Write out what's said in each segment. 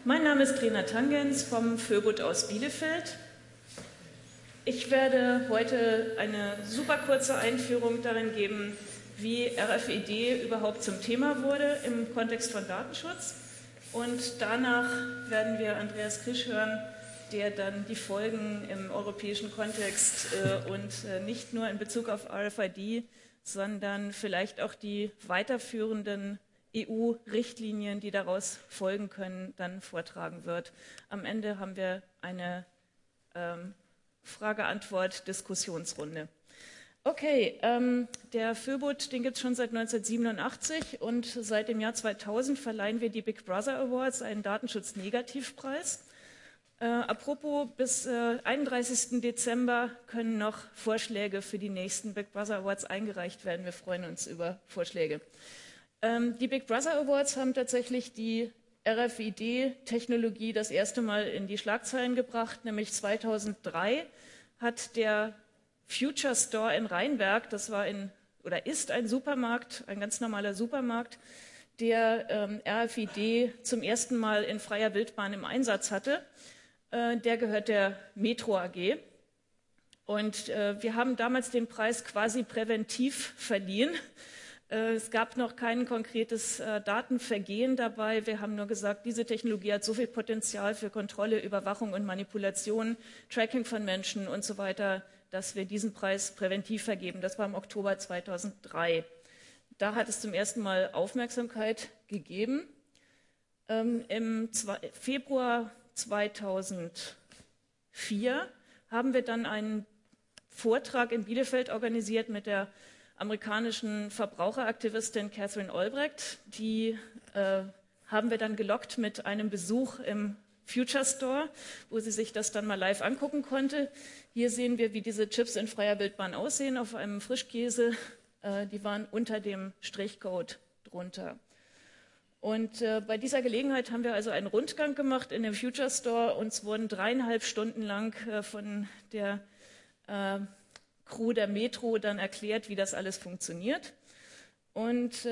Mein Name ist Rena Tangens vom Föbut aus Bielefeld. Ich werde heute eine super kurze Einführung darin geben, wie RFID überhaupt zum Thema wurde im Kontext von Datenschutz. Und danach werden wir Andreas Krisch hören, der dann die Folgen im europäischen Kontext und nicht nur in Bezug auf RFID, sondern vielleicht auch die weiterführenden EU-Richtlinien, die daraus folgen können, dann vortragen wird. Am Ende haben wir eine Frage-Antwort-Diskussionsrunde. Okay, der Föbut, den gibt es schon seit 1987 und seit dem Jahr 2000 verleihen wir die Big Brother Awards, einen Datenschutz-Negativpreis. Apropos, bis 31. Dezember können noch Vorschläge für die nächsten Big Brother Awards eingereicht werden. Wir freuen uns über Vorschläge. Die Big Brother Awards haben tatsächlich die RFID-Technologie das erste Mal in die Schlagzeilen gebracht, nämlich 2003 hat der Future Store in Rheinberg, das war ist ein Supermarkt, ein ganz normaler Supermarkt, der RFID zum ersten Mal in freier Wildbahn im Einsatz hatte. Der gehört der Metro AG. Und wir haben damals den Preis quasi präventiv verliehen. Es gab noch kein konkretes Datenvergehen dabei. Wir haben nur gesagt, diese Technologie hat so viel Potenzial für Kontrolle, Überwachung und Manipulation, Tracking von Menschen und so weiter, dass wir diesen Preis präventiv vergeben. Das war im Oktober 2003. Da hat es zum ersten Mal Aufmerksamkeit gegeben. Im Februar 2004 haben wir dann einen Vortrag in Bielefeld organisiert mit der amerikanischen Verbraucheraktivistin Catherine Olbrecht. Die haben wir dann gelockt mit einem Besuch im Future Store, wo sie sich das dann mal live angucken konnte. Hier sehen wir, wie diese Chips in freier Wildbahn aussehen, auf einem Frischkäse. Die waren unter dem Strichcode drunter. Und bei dieser Gelegenheit haben wir also einen Rundgang gemacht in dem Future Store. Uns wurden 3,5 Stunden lang von der Crew der Metro dann erklärt, wie das alles funktioniert. Und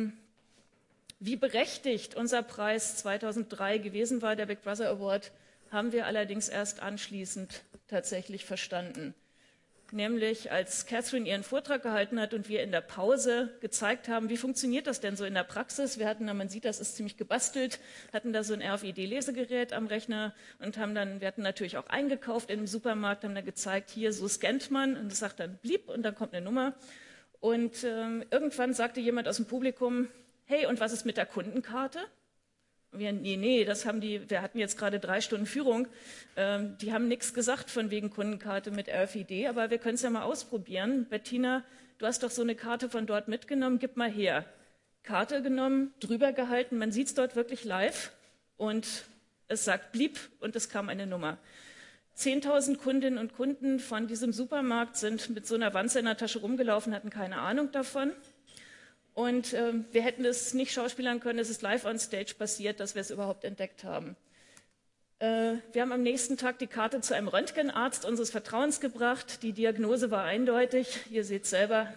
wie berechtigt unser Preis 2003 gewesen war, der Big Brother Award, haben wir allerdings erst anschließend tatsächlich verstanden. Nämlich als Catherine ihren Vortrag gehalten hat und wir in der Pause gezeigt haben, wie funktioniert das denn so in der Praxis. Wir hatten da, man sieht, das ist ziemlich gebastelt, hatten da so ein RFID-Lesegerät am Rechner und wir hatten natürlich auch eingekauft in dem Supermarkt, haben da gezeigt, hier, so scannt man und es sagt dann blieb und dann kommt eine Nummer. Und irgendwann sagte jemand aus dem Publikum, hey, und was ist mit der Kundenkarte? Wir, nee, wir hatten jetzt gerade 3 Stunden Führung, die haben nichts gesagt von wegen Kundenkarte mit RFID, aber wir können es ja mal ausprobieren. Bettina, du hast doch so eine Karte von dort mitgenommen, gib mal her. Karte genommen, drüber gehalten, man sieht es dort wirklich live und es sagt blieb und es kam eine Nummer. 10.000 Kundinnen und Kunden von diesem Supermarkt sind mit so einer Wanze in der Tasche rumgelaufen, hatten keine Ahnung davon. Und wir hätten es nicht schauspielern können, es ist live on stage passiert, dass wir es überhaupt entdeckt haben. Wir haben am nächsten Tag die Karte zu einem Röntgenarzt unseres Vertrauens gebracht. Die Diagnose war eindeutig. Ihr seht selber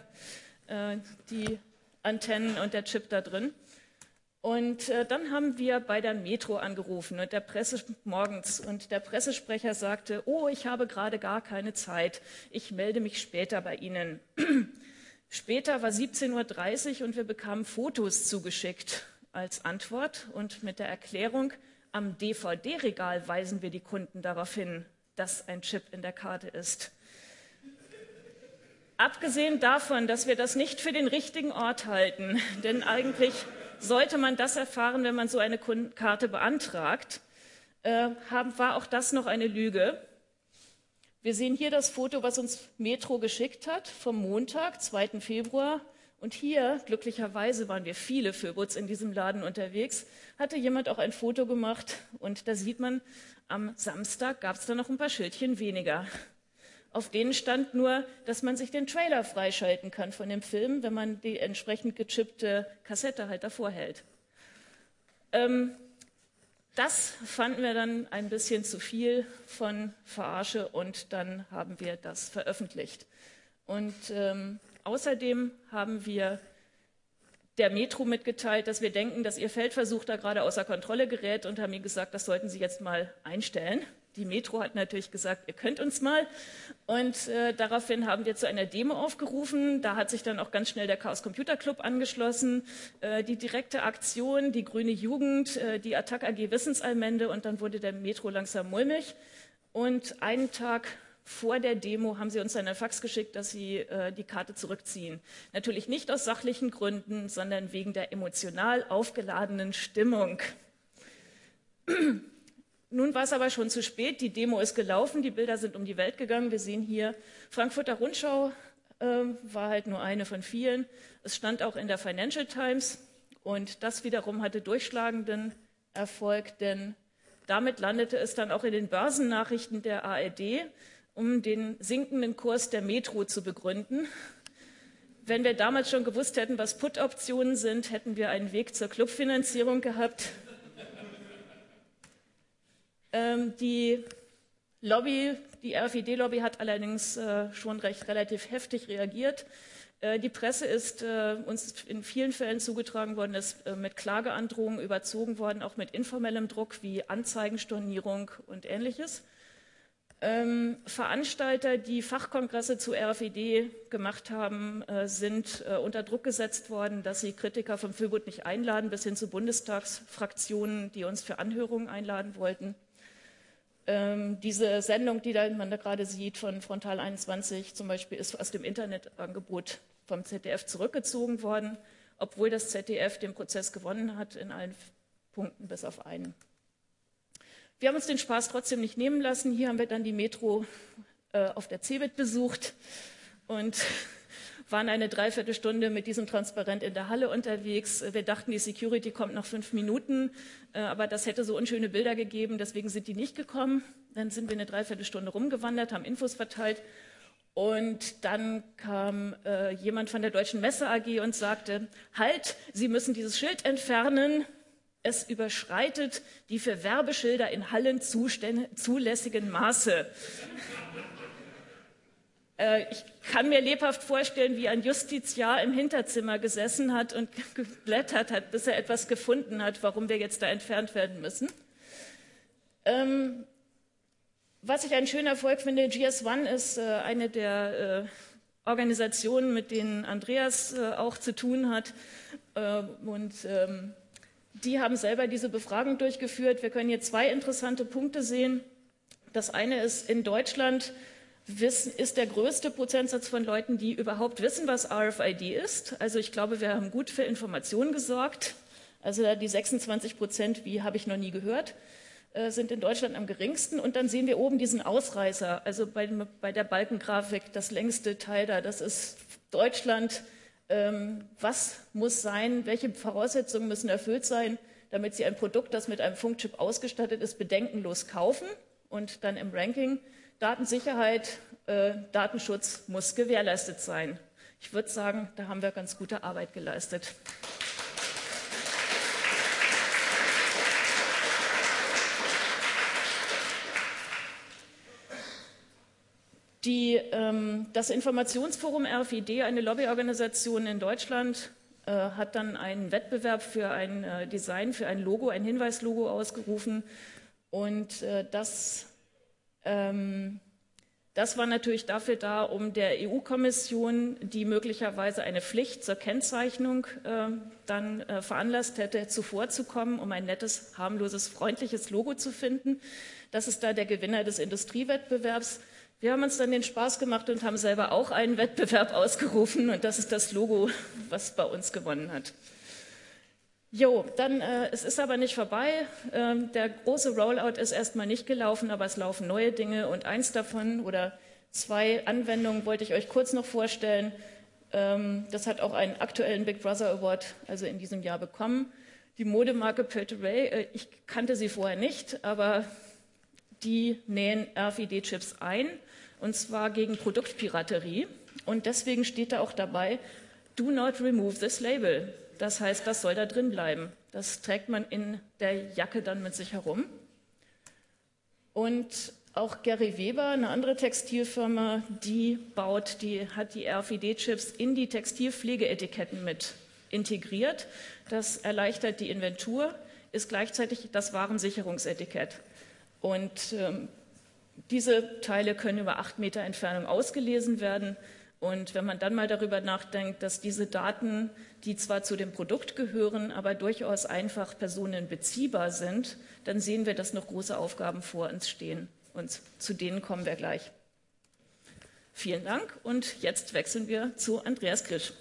die Antennen und der Chip da drin. Und dann haben wir bei der Metro angerufen und morgens. Und der Pressesprecher sagte, oh, ich habe gerade gar keine Zeit. Ich melde mich später bei Ihnen. Später war 17:30 Uhr und wir bekamen Fotos zugeschickt als Antwort und mit der Erklärung, am DVD-Regal weisen wir die Kunden darauf hin, dass ein Chip in der Karte ist. Abgesehen davon, dass wir das nicht für den richtigen Ort halten, denn eigentlich sollte man das erfahren, wenn man so eine Karte beantragt, war auch das noch eine Lüge. Wir sehen hier das Foto, was uns Metro geschickt hat, vom Montag, 2. Februar. Und hier, glücklicherweise waren wir viele Föbuts in diesem Laden unterwegs, hatte jemand auch ein Foto gemacht. Und da sieht man, am Samstag gab es da noch ein paar Schildchen weniger. Auf denen stand nur, dass man sich den Trailer freischalten kann von dem Film, wenn man die entsprechend gechippte Kassette halt davor hält. Das fanden wir dann ein bisschen zu viel von Verarsche und dann haben wir das veröffentlicht. Und außerdem haben wir der Metro mitgeteilt, dass wir denken, dass ihr Feldversuch da gerade außer Kontrolle gerät und haben mir gesagt, das sollten Sie jetzt mal einstellen. Die Metro hat natürlich gesagt, ihr könnt uns mal. Und daraufhin haben wir zu einer Demo aufgerufen. Da hat sich dann auch ganz schnell der Chaos Computer Club angeschlossen, die direkte Aktion, die Grüne Jugend, die Attac AG Wissensallmende und dann wurde der Metro langsam mulmig. Und einen Tag vor der Demo haben sie uns dann ein Fax geschickt, dass sie die Karte zurückziehen. Natürlich nicht aus sachlichen Gründen, sondern wegen der emotional aufgeladenen Stimmung. Nun war es aber schon zu spät, die Demo ist gelaufen, die Bilder sind um die Welt gegangen. Wir sehen hier, Frankfurter Rundschau war halt nur eine von vielen. Es stand auch in der Financial Times und das wiederum hatte durchschlagenden Erfolg, denn damit landete es dann auch in den Börsennachrichten der ARD, um den sinkenden Kurs der Metro zu begründen. Wenn wir damals schon gewusst hätten, was Put-Optionen sind, hätten wir einen Weg zur Clubfinanzierung gehabt. Die Lobby, die RFID-Lobby hat allerdings schon relativ heftig reagiert. Die Presse ist uns in vielen Fällen zugetragen worden, ist mit Klageandrohungen überzogen worden, auch mit informellem Druck wie Anzeigenstornierung und Ähnliches. Veranstalter, die Fachkongresse zu RFID gemacht haben, sind unter Druck gesetzt worden, dass sie Kritiker vom Föbot nicht einladen, bis hin zu Bundestagsfraktionen, die uns für Anhörungen einladen wollten. Diese Sendung, die man da gerade sieht von Frontal 21 zum Beispiel, ist aus dem Internetangebot vom ZDF zurückgezogen worden, obwohl das ZDF den Prozess gewonnen hat in allen Punkten bis auf einen. Wir haben uns den Spaß trotzdem nicht nehmen lassen. Hier haben wir dann die Metro auf der CeBIT besucht und waren eine Dreiviertelstunde mit diesem Transparent in der Halle unterwegs. Wir dachten, die Security kommt nach 5 Minuten, aber das hätte so unschöne Bilder gegeben, deswegen sind die nicht gekommen. Dann sind wir eine Dreiviertelstunde rumgewandert, haben Infos verteilt und dann kam jemand von der Deutschen Messe AG und sagte, halt, Sie müssen dieses Schild entfernen. Es überschreitet die für Werbeschilder in Hallen zulässigen Maße. Ich kann mir lebhaft vorstellen, wie ein Justiziar im Hinterzimmer gesessen hat und geblättert hat, bis er etwas gefunden hat, warum wir jetzt da entfernt werden müssen. Was ich einen schönen Erfolg finde, GS1 ist eine der Organisationen, mit denen Andreas auch zu tun hat. Die haben selber diese Befragung durchgeführt. Wir können hier 2 interessante Punkte sehen. Das eine ist, in Deutschland ist der größte Prozentsatz von Leuten, die überhaupt wissen, was RFID ist. Also ich glaube, wir haben gut für Informationen gesorgt. Also die 26%, wie habe ich noch nie gehört, sind in Deutschland am geringsten. Und dann sehen wir oben diesen Ausreißer, also bei der Balkengrafik, das längste Teil da, das ist Deutschland. Was muss sein, welche Voraussetzungen müssen erfüllt sein, damit Sie ein Produkt, das mit einem Funkchip ausgestattet ist, bedenkenlos kaufen und dann im Ranking Datensicherheit, Datenschutz muss gewährleistet sein. Ich würde sagen, da haben wir ganz gute Arbeit geleistet. Das Informationsforum RFID, eine Lobbyorganisation in Deutschland, hat dann einen Wettbewerb für ein Design, für ein Logo, ein Hinweislogo ausgerufen. Und das war natürlich dafür da, um der EU-Kommission, die möglicherweise eine Pflicht zur Kennzeichnung dann veranlasst hätte, zuvorzukommen, um ein nettes, harmloses, freundliches Logo zu finden. Das ist da der Gewinner des Industriewettbewerbs. Wir haben uns dann den Spaß gemacht und haben selber auch einen Wettbewerb ausgerufen und das ist das Logo, was bei uns gewonnen hat. Jo, dann, es ist aber nicht vorbei. Der große Rollout ist erstmal nicht gelaufen, aber es laufen neue Dinge und eins davon oder 2 Anwendungen wollte ich euch kurz noch vorstellen. Das hat auch einen aktuellen Big Brother Award, also in diesem Jahr bekommen. Die Modemarke Pelteray, ich kannte sie vorher nicht, aber die nähen RFID-Chips ein, und zwar gegen Produktpiraterie. Und deswegen steht da auch dabei, do not remove this label. Das heißt, das soll da drin bleiben. Das trägt man in der Jacke dann mit sich herum. Und auch Gary Weber, eine andere Textilfirma, die hat die RFID-Chips in die Textilpflegeetiketten mit integriert. Das erleichtert die Inventur, ist gleichzeitig das Warensicherungsetikett. Und diese Teile können über 8 Meter Entfernung ausgelesen werden. Und wenn man dann mal darüber nachdenkt, dass diese Daten, die zwar zu dem Produkt gehören, aber durchaus einfach personenbeziehbar sind, dann sehen wir, dass noch große Aufgaben vor uns stehen. Und zu denen kommen wir gleich. Vielen Dank und jetzt wechseln wir zu Andreas Krisch.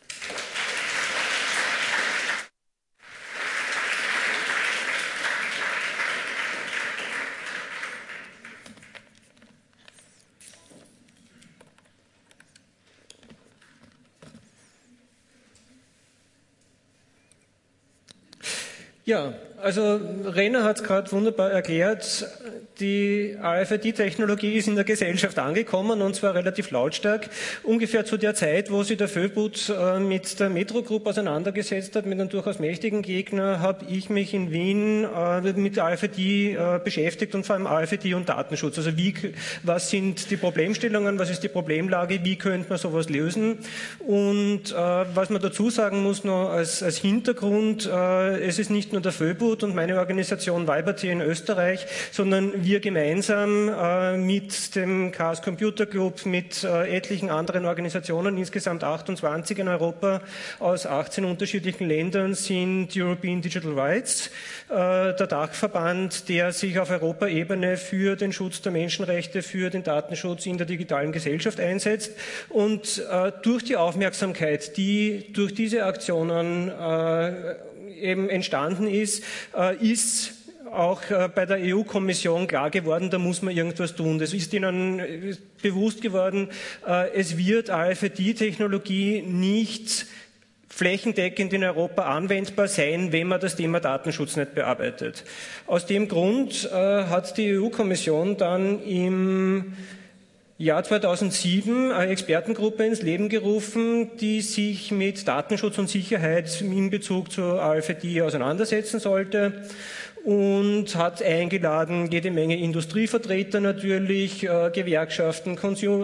Ja, also Rena hat es gerade wunderbar erklärt, die RFID-Technologie ist in der Gesellschaft angekommen und zwar relativ lautstark. Ungefähr zu der Zeit, wo sich der Föbut mit der Metro Group auseinandergesetzt hat, mit einem durchaus mächtigen Gegner, habe ich mich in Wien mit RFID beschäftigt und vor allem RFID und Datenschutz. Also was sind die Problemstellungen, was ist die Problemlage, wie könnte man sowas lösen? Und was man dazu sagen muss noch als Hintergrund, es ist nicht nur der Föbut und meine Organisation Weibert hier in Österreich, sondern wir gemeinsam mit dem Chaos Computer Club, mit etlichen anderen Organisationen, insgesamt 28 in Europa, aus 18 unterschiedlichen Ländern, sind European Digital Rights, der Dachverband, der sich auf Europaebene für den Schutz der Menschenrechte, für den Datenschutz in der digitalen Gesellschaft einsetzt. Und durch die Aufmerksamkeit, die durch diese Aktionen eben entstanden ist, ist auch bei der EU-Kommission klar geworden, da muss man irgendwas tun. Das ist ihnen bewusst geworden, es wird RFID-Technologie nicht flächendeckend in Europa anwendbar sein, wenn man das Thema Datenschutz nicht bearbeitet. Aus dem Grund hat die EU-Kommission dann im Jahr 2007 eine Expertengruppe ins Leben gerufen, die sich mit Datenschutz und Sicherheit in Bezug zur RFID auseinandersetzen sollte und hat eingeladen jede Menge Industrievertreter natürlich, Gewerkschaften,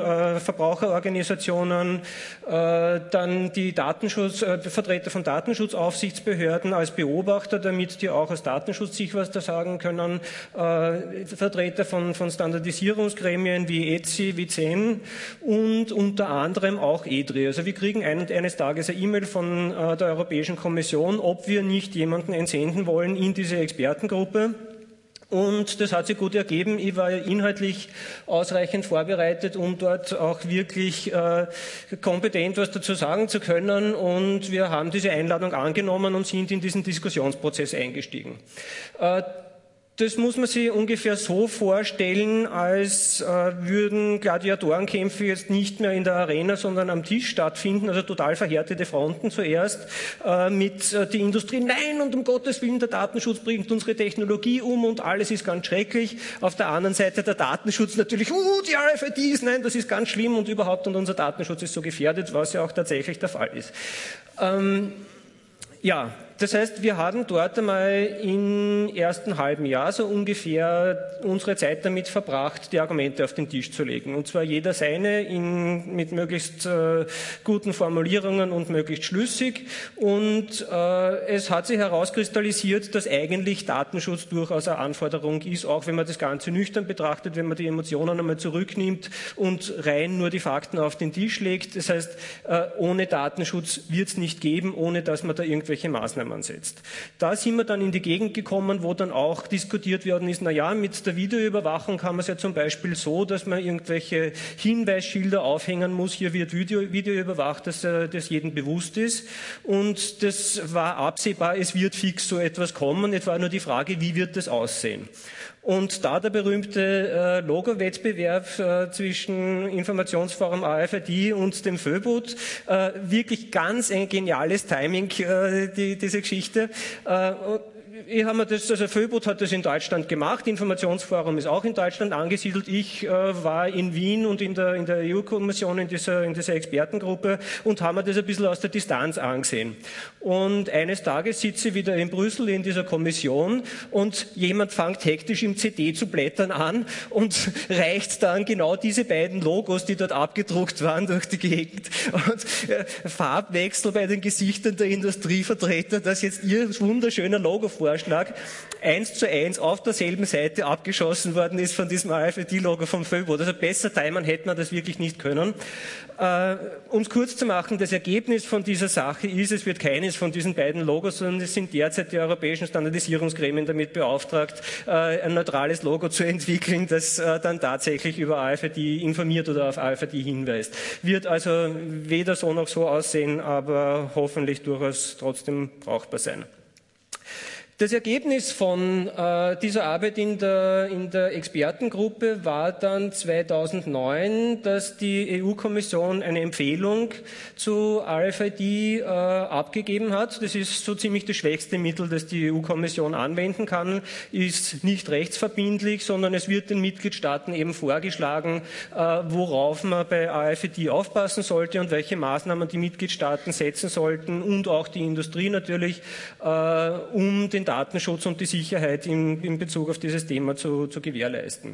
Verbraucherorganisationen, dann die Vertreter von Datenschutzaufsichtsbehörden als Beobachter, damit die auch aus Datenschutz was da sagen können, Vertreter von Standardisierungsgremien wie ETSI, wie CEN und unter anderem auch EDRI. Also wir kriegen eines Tages eine E-Mail von der Europäischen Kommission, ob wir nicht jemanden entsenden wollen in diese Expertengruppe. Und das hat sich gut ergeben. Ich war ja inhaltlich ausreichend vorbereitet, um dort auch wirklich kompetent was dazu sagen zu können. Und wir haben diese Einladung angenommen und sind in diesen Diskussionsprozess eingestiegen. Das muss man sich ungefähr so vorstellen, als würden Gladiatorenkämpfe jetzt nicht mehr in der Arena, sondern am Tisch stattfinden, also total verhärtete Fronten zuerst, mit die Industrie, nein, und um Gottes Willen, der Datenschutz bringt unsere Technologie um und alles ist ganz schrecklich. Auf der anderen Seite der Datenschutz natürlich, die RFIDs, nein, das ist ganz schlimm und überhaupt und unser Datenschutz ist so gefährdet, was ja auch tatsächlich der Fall ist. Ja, das heißt, wir haben dort einmal im ersten halben Jahr so ungefähr unsere Zeit damit verbracht, die Argumente auf den Tisch zu legen. Und zwar jeder seine mit möglichst guten Formulierungen und möglichst schlüssig. Und es hat sich herauskristallisiert, dass eigentlich Datenschutz durchaus eine Anforderung ist, auch wenn man das Ganze nüchtern betrachtet, wenn man die Emotionen einmal zurücknimmt und rein nur die Fakten auf den Tisch legt. Das heißt, ohne Datenschutz wird es nicht geben, ohne dass man da irgendwelche Maßnahmen setzt. Da sind wir dann in die Gegend gekommen, wo dann auch diskutiert worden ist, naja, mit der Videoüberwachung kann man es ja zum Beispiel so, dass man irgendwelche Hinweisschilder aufhängen muss, hier wird Video überwacht, dass das jedem bewusst ist. Und das war absehbar, es wird fix so etwas kommen. Es war nur die Frage, wie wird das aussehen? Und da der berühmte Logo-Wettbewerb zwischen Informationsforum RFID und dem Föbut, wirklich ganz ein geniales Timing, diese Geschichte. Föbot hat das in Deutschland gemacht, Informationsforum ist auch in Deutschland angesiedelt. Ich war in Wien und in der EU-Kommission in dieser Expertengruppe und haben mir das ein bisschen aus der Distanz angesehen. Und eines Tages sitze ich wieder in Brüssel in dieser Kommission und jemand fängt hektisch im CD zu blättern an und reicht dann genau diese beiden Logos, die dort abgedruckt waren, durch die Gegend. Und Farbwechsel bei den Gesichtern der Industrievertreter, dass jetzt ihr wunderschöner Logo-Vorschlag 1:1 auf derselben Seite abgeschossen worden ist von diesem AFD-Logo vom Föbot. Also besser timen hätte man das wirklich nicht können. Um es kurz zu machen, das Ergebnis von dieser Sache ist, es wird keines von diesen beiden Logos, sondern es sind derzeit die europäischen Standardisierungsgremien damit beauftragt, ein neutrales Logo zu entwickeln, das dann tatsächlich über AFD informiert oder auf AFD hinweist. Wird also weder so noch so aussehen, aber hoffentlich durchaus trotzdem brauchbar sein. Das Ergebnis von dieser Arbeit in der Expertengruppe war dann 2009, dass die EU-Kommission eine Empfehlung zu RFID abgegeben hat. Das ist so ziemlich das schwächste Mittel, das die EU-Kommission anwenden kann, ist nicht rechtsverbindlich, sondern es wird den Mitgliedstaaten eben vorgeschlagen, worauf man bei RFID aufpassen sollte und welche Maßnahmen die Mitgliedstaaten setzen sollten und auch die Industrie natürlich, um den Datenschutz und die Sicherheit in Bezug auf dieses Thema zu gewährleisten.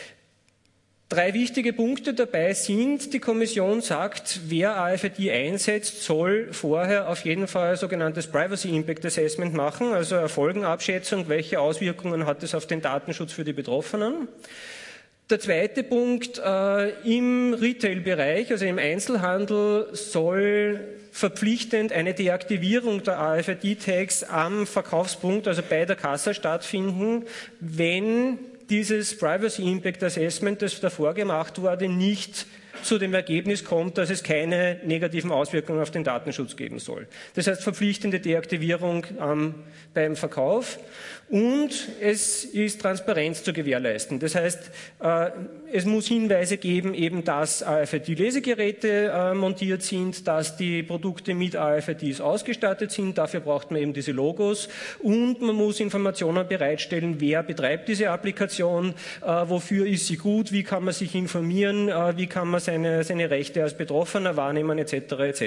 3 wichtige Punkte dabei sind, die Kommission sagt, wer AFID einsetzt, soll vorher auf jeden Fall ein sogenanntes Privacy Impact Assessment machen, also eine Folgenabschätzung, welche Auswirkungen hat es auf den Datenschutz für die Betroffenen. Der zweite Punkt, im Retail-Bereich, also im Einzelhandel, soll verpflichtend eine Deaktivierung der AFID-Tags am Verkaufspunkt, also bei der Kasse stattfinden, wenn dieses Privacy Impact Assessment, das davor gemacht wurde, nicht zu dem Ergebnis kommt, dass es keine negativen Auswirkungen auf den Datenschutz geben soll. Das heißt verpflichtende Deaktivierung beim Verkauf und es ist Transparenz zu gewährleisten. Das heißt, es muss Hinweise geben, eben dass AFID-Lesegeräte montiert sind, dass die Produkte mit AFIDs ausgestattet sind. Dafür braucht man eben diese Logos und man muss Informationen bereitstellen, wer betreibt diese Applikation, wofür ist sie gut, wie kann man sich informieren, wie kann man seine Rechte als Betroffener wahrnehmen, etc. etc.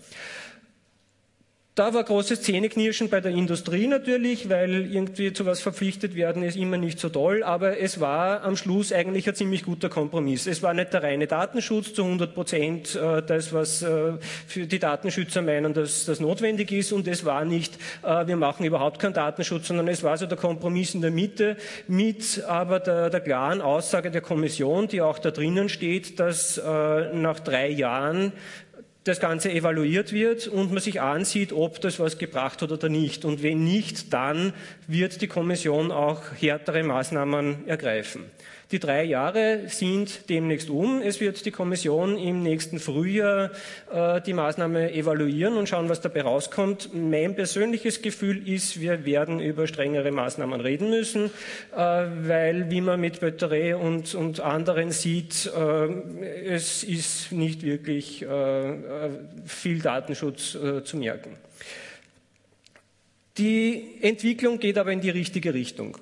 Da war großes Zähneknirschen bei der Industrie natürlich, weil irgendwie zu was verpflichtet werden ist immer nicht so toll, aber es war am Schluss eigentlich ein ziemlich guter Kompromiss. Es war nicht der reine Datenschutz zu 100%, das, was für die Datenschützer meinen, dass das notwendig ist, und es war nicht, wir machen überhaupt keinen Datenschutz, sondern es war so der Kompromiss in der Mitte mit aber der klaren Aussage der Kommission, die auch da drinnen steht, dass nach 3 Jahren das Ganze evaluiert wird und man sich ansieht, ob das was gebracht hat oder nicht. Und wenn nicht, dann wird die Kommission auch härtere Maßnahmen ergreifen. Die 3 Jahre sind demnächst Es wird die Kommission im nächsten Frühjahr die Maßnahme evaluieren und schauen, was dabei rauskommt. Mein persönliches Gefühl ist, wir werden über strengere Maßnahmen reden müssen, weil, wie man mit Bötteret und anderen sieht, es ist nicht wirklich viel Datenschutz zu merken. Die Entwicklung geht aber in die richtige Richtung.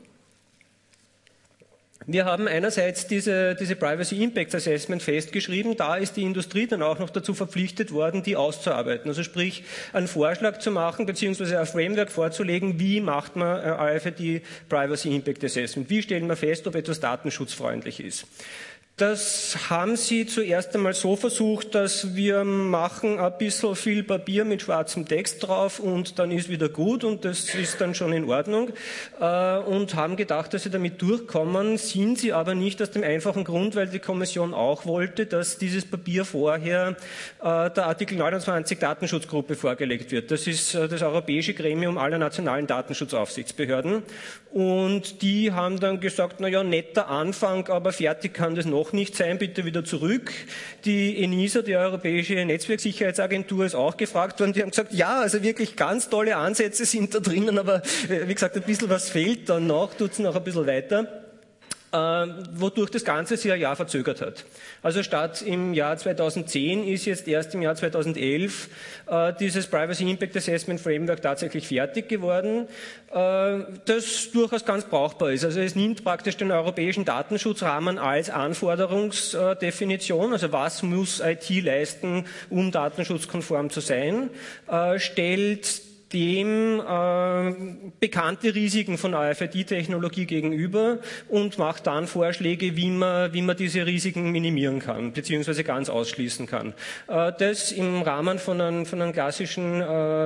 Wir haben einerseits diese Privacy Impact Assessment festgeschrieben, da ist die Industrie dann auch noch dazu verpflichtet worden, die auszuarbeiten. Also sprich, einen Vorschlag zu machen, beziehungsweise ein Framework vorzulegen, wie macht man RFID Privacy Impact Assessment, wie stellen wir fest, ob etwas datenschutzfreundlich ist. Das haben sie zuerst einmal so versucht, dass wir machen ein bisschen viel Papier mit schwarzem Text drauf und dann ist wieder gut und das ist dann schon in Ordnung und haben gedacht, dass sie damit durchkommen, sind sie aber nicht aus dem einfachen Grund, weil die Kommission auch wollte, dass dieses Papier vorher der Artikel 29 Datenschutzgruppe vorgelegt wird. Das ist das europäische Gremium aller nationalen Datenschutzaufsichtsbehörden und die haben dann gesagt, naja, netter Anfang, aber fertig kann das noch nicht sein, bitte wieder zurück. Die ENISA, die Europäische Netzwerksicherheitsagentur, ist auch gefragt worden. Die haben gesagt, ja, also wirklich ganz tolle Ansätze sind da drinnen, aber wie gesagt, ein bisschen was fehlt dann noch, tut es noch ein bisschen weiter. wodurch das Ganze sich ein Jahr verzögert hat. Also statt im Jahr 2010 ist jetzt erst im Jahr 2011 dieses Privacy Impact Assessment Framework tatsächlich fertig geworden, das durchaus ganz brauchbar ist. Also es nimmt praktisch den europäischen Datenschutzrahmen als Anforderungsdefinition, also was muss IT leisten, um datenschutzkonform zu sein, stellt dem bekannte Risiken von AFID-Technologie gegenüber und macht dann Vorschläge, wie man diese Risiken minimieren kann, beziehungsweise ganz ausschließen kann. Das im Rahmen von einem klassischen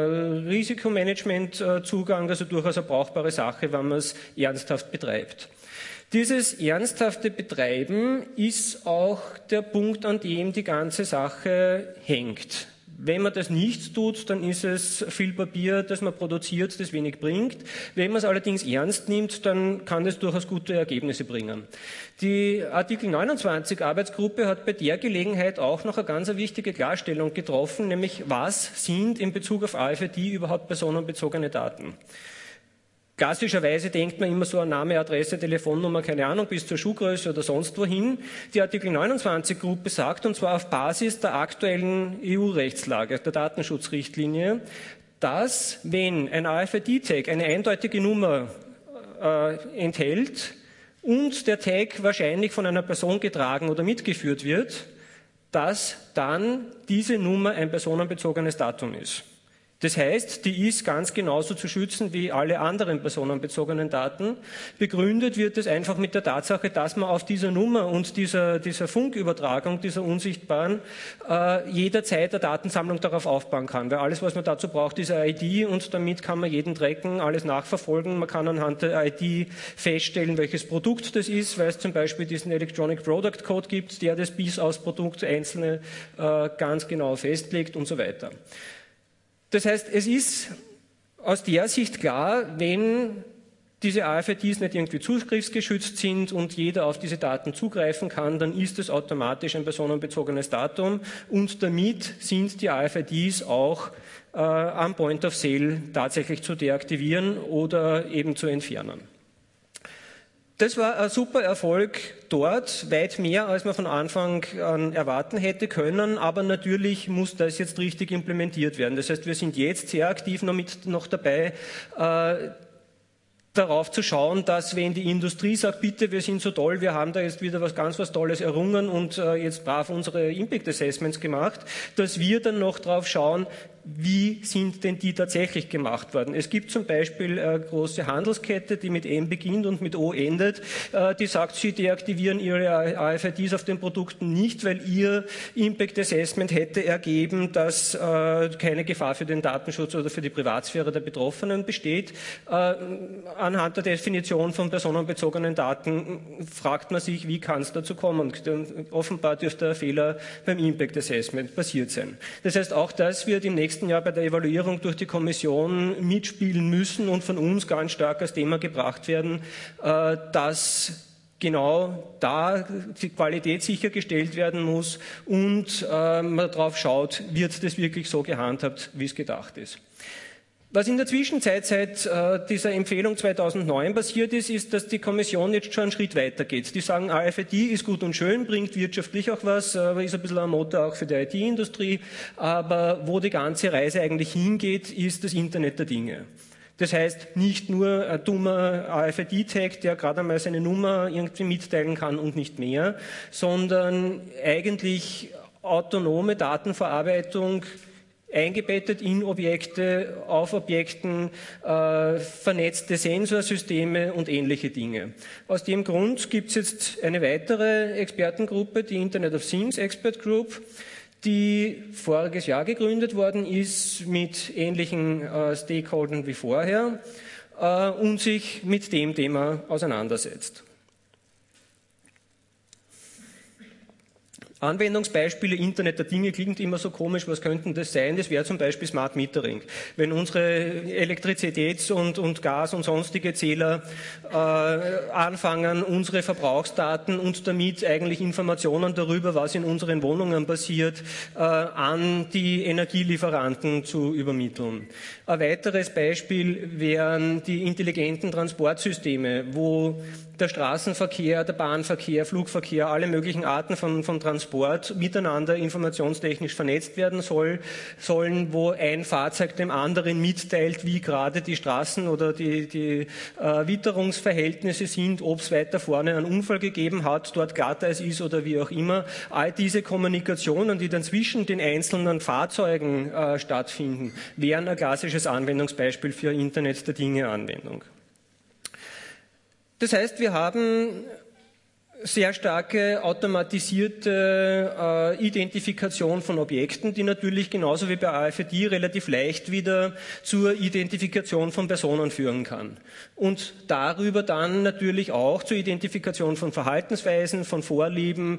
Risikomanagement-Zugang, also durchaus eine brauchbare Sache, wenn man es ernsthaft betreibt. Dieses ernsthafte Betreiben ist auch der Punkt, an dem die ganze Sache hängt. Wenn man das nicht tut, dann ist es viel Papier, das man produziert, das wenig bringt. Wenn man es allerdings ernst nimmt, dann kann das durchaus gute Ergebnisse bringen. Die Artikel 29 Arbeitsgruppe hat bei der Gelegenheit auch noch eine ganz wichtige Klarstellung getroffen, nämlich was sind in Bezug auf AFID überhaupt personenbezogene Daten? Klassischerweise denkt man immer so an Name, Adresse, Telefonnummer, keine Ahnung, bis zur Schuhgröße oder sonst wohin. Die Artikel 29-Gruppe sagt, und zwar auf Basis der aktuellen EU-Rechtslage, der Datenschutzrichtlinie, dass, wenn ein AFID-Tag eine eindeutige Nummer enthält und der Tag wahrscheinlich von einer Person getragen oder mitgeführt wird, dass dann diese Nummer ein personenbezogenes Datum ist. Das heißt, die ist ganz genauso zu schützen wie alle anderen personenbezogenen Daten. Begründet wird es einfach mit der Tatsache, dass man auf dieser Nummer und dieser Funkübertragung, dieser unsichtbaren, jederzeit eine Datensammlung darauf aufbauen kann. Weil alles, was man dazu braucht, ist eine ID und damit kann man jeden tracken, alles nachverfolgen. Man kann anhand der ID feststellen, welches Produkt das ist, weil es zum Beispiel diesen Electronic Product Code gibt, der das bis aufs Produkt einzelne ganz genau festlegt und so weiter. Das heißt, es ist aus der Sicht klar, wenn diese AFIDs nicht irgendwie zugriffsgeschützt sind und jeder auf diese Daten zugreifen kann, dann ist es automatisch ein personenbezogenes Datum und damit sind die AFIDs auch am Point of Sale tatsächlich zu deaktivieren oder eben zu entfernen. Das war ein super Erfolg dort, weit mehr, als man von Anfang an erwarten hätte können, aber natürlich muss das jetzt richtig implementiert werden. Das heißt, wir sind jetzt sehr aktiv noch dabei, darauf zu schauen, dass wenn die Industrie sagt, bitte, wir sind so toll, wir haben da jetzt wieder was Tolles errungen und jetzt brav unsere Impact Assessments gemacht, dass wir dann noch drauf schauen, wie sind denn die tatsächlich gemacht worden. Es gibt zum Beispiel eine große Handelskette, die mit M beginnt und mit O endet, die sagt, sie deaktivieren ihre AFIDs auf den Produkten nicht, weil ihr Impact Assessment hätte ergeben, dass keine Gefahr für den Datenschutz oder für die Privatsphäre der Betroffenen besteht. Anhand der Definition von personenbezogenen Daten fragt man sich, wie kann es dazu kommen? Offenbar dürfte ein Fehler beim Impact Assessment passiert sein. Das heißt, auch das wird im nächsten Jahr bei der Evaluierung durch die Kommission mitspielen müssen und von uns ganz stark als Thema gebracht werden, dass genau da die Qualität sichergestellt werden muss und man darauf schaut, wird das wirklich so gehandhabt, wie es gedacht ist. Was in der Zwischenzeit seit dieser Empfehlung 2009 passiert ist, ist, dass die Kommission jetzt schon einen Schritt weiter geht. Die sagen, AFID ist gut und schön, bringt wirtschaftlich auch was, ist ein bisschen ein Motor auch für die IT-Industrie, aber wo die ganze Reise eigentlich hingeht, ist das Internet der Dinge. Das heißt, nicht nur ein dummer AFID-Tag, der gerade einmal seine Nummer irgendwie mitteilen kann und nicht mehr, sondern eigentlich autonome Datenverarbeitung, eingebettet in Objekte, auf Objekten, vernetzte Sensorsysteme und ähnliche Dinge. Aus dem Grund gibt es jetzt eine weitere Expertengruppe, die Internet of Things Expert Group, die voriges Jahr gegründet worden ist mit ähnlichen Stakeholdern wie vorher und sich mit dem Thema auseinandersetzt. Anwendungsbeispiele Internet der Dinge klingt immer so komisch, was könnten das sein? Das wäre zum Beispiel Smart Metering. Wenn unsere Elektrizitäts- und Gas- und sonstige Zähler anfangen, unsere Verbrauchsdaten und damit eigentlich Informationen darüber, was in unseren Wohnungen passiert, an die Energielieferanten zu übermitteln. Ein weiteres Beispiel wären die intelligenten Transportsysteme, wo der Straßenverkehr, der Bahnverkehr, Flugverkehr, alle möglichen Arten von Transport miteinander informationstechnisch vernetzt werden sollen, wo ein Fahrzeug dem anderen mitteilt, wie gerade die Straßen oder die Witterungsverhältnisse sind, ob es weiter vorne einen Unfall gegeben hat, dort Glatteis ist oder wie auch immer. All diese Kommunikationen, die dann zwischen den einzelnen Fahrzeugen stattfinden, wären ein klassisches Anwendungsbeispiel für Internet der Dinge Anwendung. Das heißt, wir haben sehr starke automatisierte Identifikation von Objekten, die natürlich genauso wie bei AFD relativ leicht wieder zur Identifikation von Personen führen kann. Und darüber dann natürlich auch zur Identifikation von Verhaltensweisen, von Vorlieben,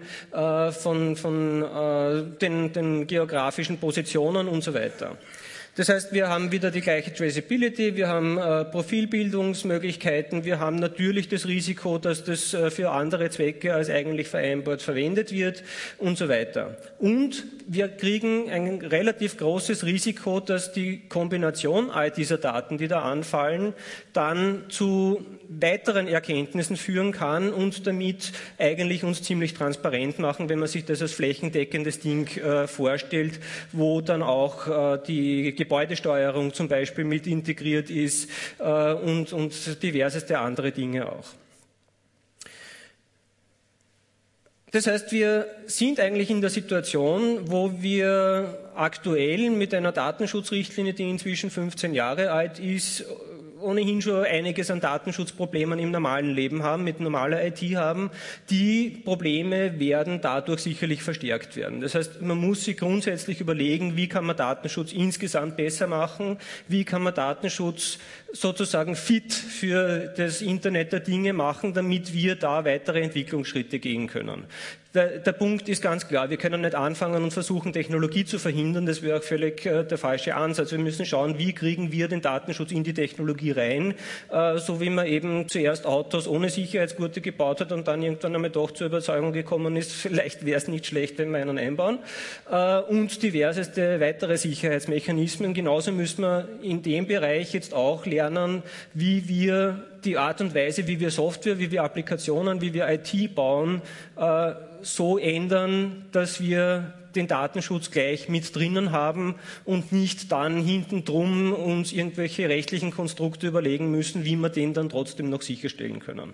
von den geografischen Positionen und so weiter. Das heißt, wir haben wieder die gleiche Traceability, wir haben Profilbildungsmöglichkeiten, wir haben natürlich das Risiko, dass das für andere Zwecke als eigentlich vereinbart verwendet wird und so weiter. Und wir kriegen ein relativ großes Risiko, dass die Kombination all dieser Daten, die da anfallen, dann zu weiteren Erkenntnissen führen kann und damit eigentlich uns ziemlich transparent machen, wenn man sich das als flächendeckendes Ding vorstellt, wo dann auch die Gebäudesteuerung zum Beispiel mit integriert ist und diverseste andere Dinge auch. Das heißt, wir sind eigentlich in der Situation, wo wir aktuell mit einer Datenschutzrichtlinie, die inzwischen 15 Jahre alt ist, ohnehin schon einiges an Datenschutzproblemen im normalen Leben haben, mit normaler IT haben. Die Probleme werden dadurch sicherlich verstärkt werden. Das heißt, man muss sich grundsätzlich überlegen, wie kann man Datenschutz insgesamt besser machen, wie kann man Datenschutz sozusagen fit für das Internet der Dinge machen, damit wir da weitere Entwicklungsschritte gehen können. Der Punkt ist ganz klar, wir können nicht anfangen und versuchen, Technologie zu verhindern, das wäre auch völlig der falsche Ansatz. Wir müssen schauen, wie kriegen wir den Datenschutz in die Technologie rein, so wie man eben zuerst Autos ohne Sicherheitsgurte gebaut hat und dann irgendwann einmal doch zur Überzeugung gekommen ist, vielleicht wäre es nicht schlecht, wenn wir einen einbauen, und diverseste weitere Sicherheitsmechanismen. Genauso müssen wir in dem Bereich jetzt auch lernen, wie wir die Art und Weise, wie wir Software, wie wir Applikationen, wie wir IT bauen, so ändern, dass wir den Datenschutz gleich mit drinnen haben und nicht dann hinten drum uns irgendwelche rechtlichen Konstrukte überlegen müssen, wie wir den dann trotzdem noch sicherstellen können.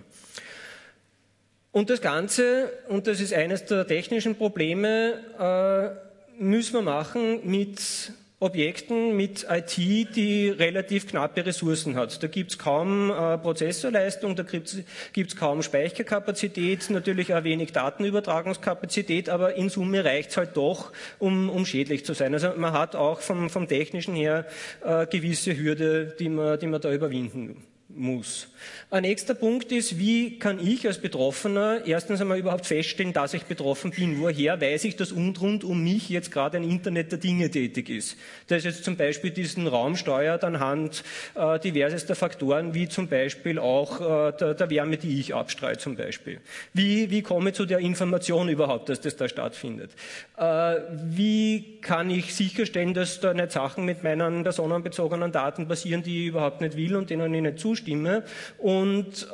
Und das Ganze, und das ist eines der technischen Probleme, müssen wir machen mit Objekten, mit IT, die relativ knappe Ressourcen hat. Da gibt es kaum Prozessorleistung, da gibt es kaum Speicherkapazität, natürlich auch wenig Datenübertragungskapazität, aber in Summe reicht es halt doch, um schädlich zu sein. Also man hat auch vom Technischen her gewisse Hürde, die man da überwinden muss. Ein nächster Punkt ist, wie kann ich als Betroffener erstens einmal überhaupt feststellen, dass ich betroffen bin? Woher weiß ich, dass rund um mich jetzt gerade ein Internet der Dinge tätig ist? Das jetzt zum Beispiel diesen Raum steuert anhand diversester Faktoren, wie zum Beispiel auch der Wärme, die ich abstreue zum Beispiel. Wie komme ich zu der Information überhaupt, dass das da stattfindet? Wie kann ich sicherstellen, dass da nicht Sachen mit meinen personenbezogenen Daten passieren, die ich überhaupt nicht will und denen ich nicht zustimme? Und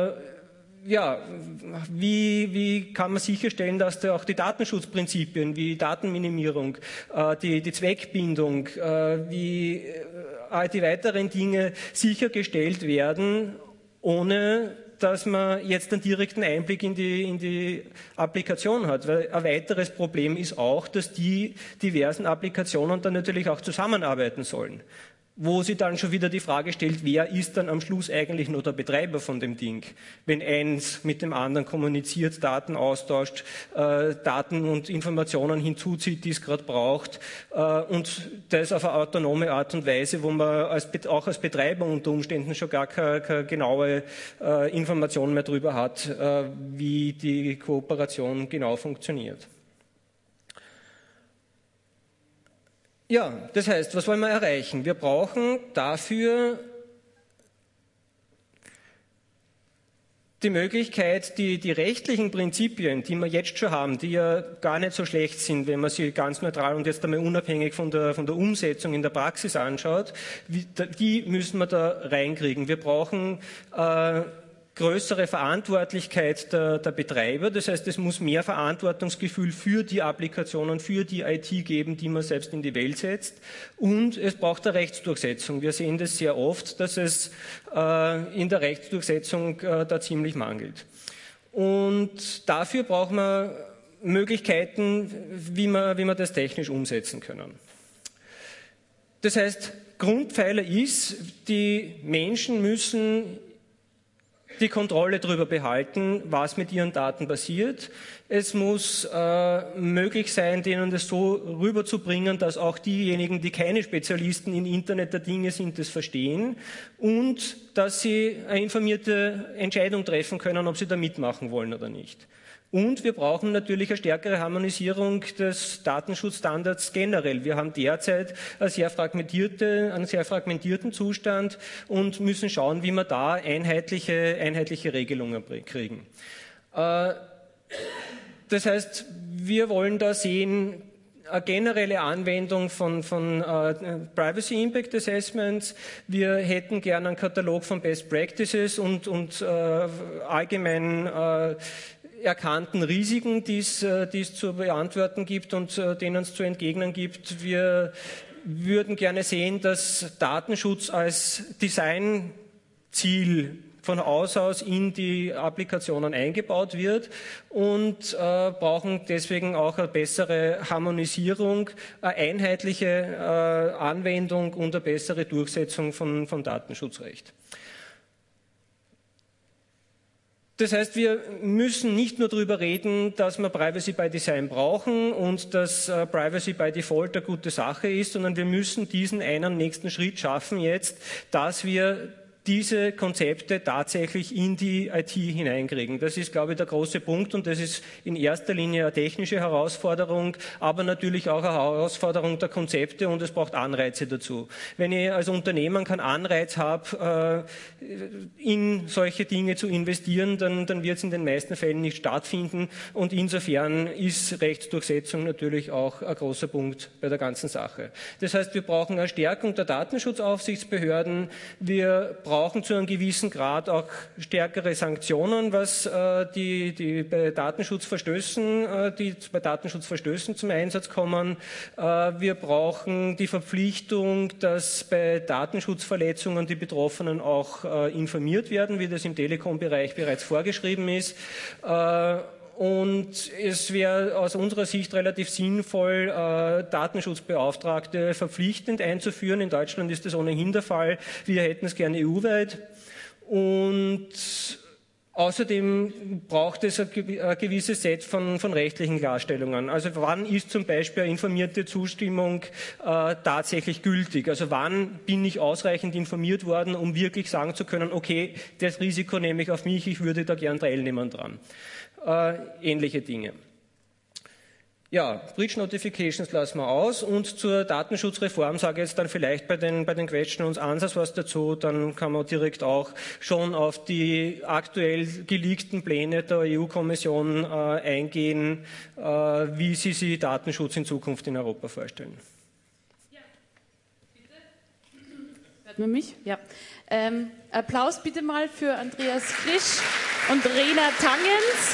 wie kann man sicherstellen, dass da auch die Datenschutzprinzipien wie Datenminimierung, die Zweckbindung, wie die weiteren Dinge sichergestellt werden, ohne dass man jetzt einen direkten Einblick in die Applikation hat. Weil ein weiteres Problem ist auch, dass die diversen Applikationen dann natürlich auch zusammenarbeiten sollen. Wo sie dann schon wieder die Frage stellt, wer ist dann am Schluss eigentlich nur der Betreiber von dem Ding? Wenn eins mit dem anderen kommuniziert, Daten austauscht, Daten und Informationen hinzuzieht, die es gerade braucht, und das auf eine autonome Art und Weise, wo man auch als Betreiber unter Umständen schon gar keine genaue Information mehr darüber hat, wie die Kooperation genau funktioniert. Ja, das heißt, was wollen wir erreichen? Wir brauchen dafür die Möglichkeit, die rechtlichen Prinzipien, die wir jetzt schon haben, die ja gar nicht so schlecht sind, wenn man sie ganz neutral und jetzt einmal unabhängig von der Umsetzung in der Praxis anschaut, die müssen wir da reinkriegen. Wir brauchen größere Verantwortlichkeit der Betreiber. Das heißt, es muss mehr Verantwortungsgefühl für die Applikationen, für die IT geben, die man selbst in die Welt setzt. Und es braucht eine Rechtsdurchsetzung. Wir sehen das sehr oft, dass es in der Rechtsdurchsetzung da ziemlich mangelt. Und dafür braucht man Möglichkeiten, wie wir das technisch umsetzen können. Das heißt, Grundpfeiler ist, die Menschen müssen die Kontrolle darüber behalten, was mit ihren Daten passiert. Es muss möglich sein, denen das so rüberzubringen, dass auch diejenigen, die keine Spezialisten im Internet der Dinge sind, das verstehen und dass sie eine informierte Entscheidung treffen können, ob sie da mitmachen wollen oder nicht. Und wir brauchen natürlich eine stärkere Harmonisierung des Datenschutzstandards generell. Wir haben derzeit einen sehr fragmentierten Zustand und müssen schauen, wie wir da einheitliche Regelungen kriegen. Das heißt, wir wollen da sehen, eine generelle Anwendung von Privacy Impact Assessments. Wir hätten gerne einen Katalog von Best Practices und allgemein erkannten Risiken, die es zu beantworten gibt und denen es zu entgegnen gibt. Wir würden gerne sehen, dass Datenschutz als Designziel von Haus aus in die Applikationen eingebaut wird und brauchen deswegen auch eine bessere Harmonisierung, eine einheitliche Anwendung und eine bessere Durchsetzung von Datenschutzrecht. Das heißt, wir müssen nicht nur darüber reden, dass wir Privacy by Design brauchen und dass Privacy by Default eine gute Sache ist, sondern wir müssen diesen einen nächsten Schritt schaffen jetzt, dass wir diese Konzepte tatsächlich in die IT hineinkriegen. Das ist, glaube ich, der große Punkt und das ist in erster Linie eine technische Herausforderung, aber natürlich auch eine Herausforderung der Konzepte und es braucht Anreize dazu. Wenn ich als Unternehmen keinen Anreiz habe, in solche Dinge zu investieren, dann wird es in den meisten Fällen nicht stattfinden und insofern ist Rechtsdurchsetzung natürlich auch ein großer Punkt bei der ganzen Sache. Das heißt, wir brauchen eine Stärkung der Datenschutzaufsichtsbehörden, wir brauchen zu einem gewissen Grad auch stärkere Sanktionen, was die bei Datenschutzverstößen zum Einsatz kommen. Wir brauchen die Verpflichtung, dass bei Datenschutzverletzungen die Betroffenen auch informiert werden, wie das im Telekom-Bereich bereits vorgeschrieben ist. Und es wäre aus unserer Sicht relativ sinnvoll, Datenschutzbeauftragte verpflichtend einzuführen. In Deutschland ist das ohnehin der Fall. Wir hätten es gerne EU-weit. Und außerdem braucht es ein gewisses Set von rechtlichen Klarstellungen. Also wann ist zum Beispiel eine informierte Zustimmung tatsächlich gültig? Also wann bin ich ausreichend informiert worden, um wirklich sagen zu können, okay, das Risiko nehme ich auf mich, ich würde da gern teilnehmen dran. Ähnliche Dinge. Ja, Breach Notifications lassen wir aus und zur Datenschutzreform sage ich jetzt dann vielleicht bei den Questions Answers was dazu, dann kann man direkt auch schon auf die aktuell geleakten Pläne der EU-Kommission eingehen, wie sie sich Datenschutz in Zukunft in Europa vorstellen. Ja, bitte. Hört man mich? Ja. Applaus bitte mal für Andreas Frisch und Rena Tangens.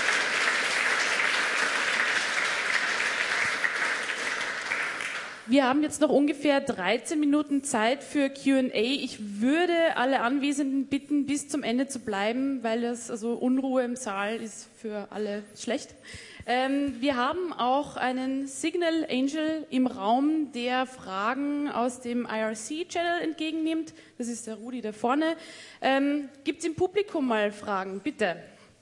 Wir haben jetzt noch ungefähr 13 Minuten Zeit für Q&A. Ich würde alle Anwesenden bitten, bis zum Ende zu bleiben, weil Unruhe im Saal ist für alle schlecht. Wir haben auch einen Signal Angel im Raum, der Fragen aus dem IRC-Channel entgegennimmt. Das ist der Rudi da vorne. Gibt es im Publikum mal Fragen? Bitte.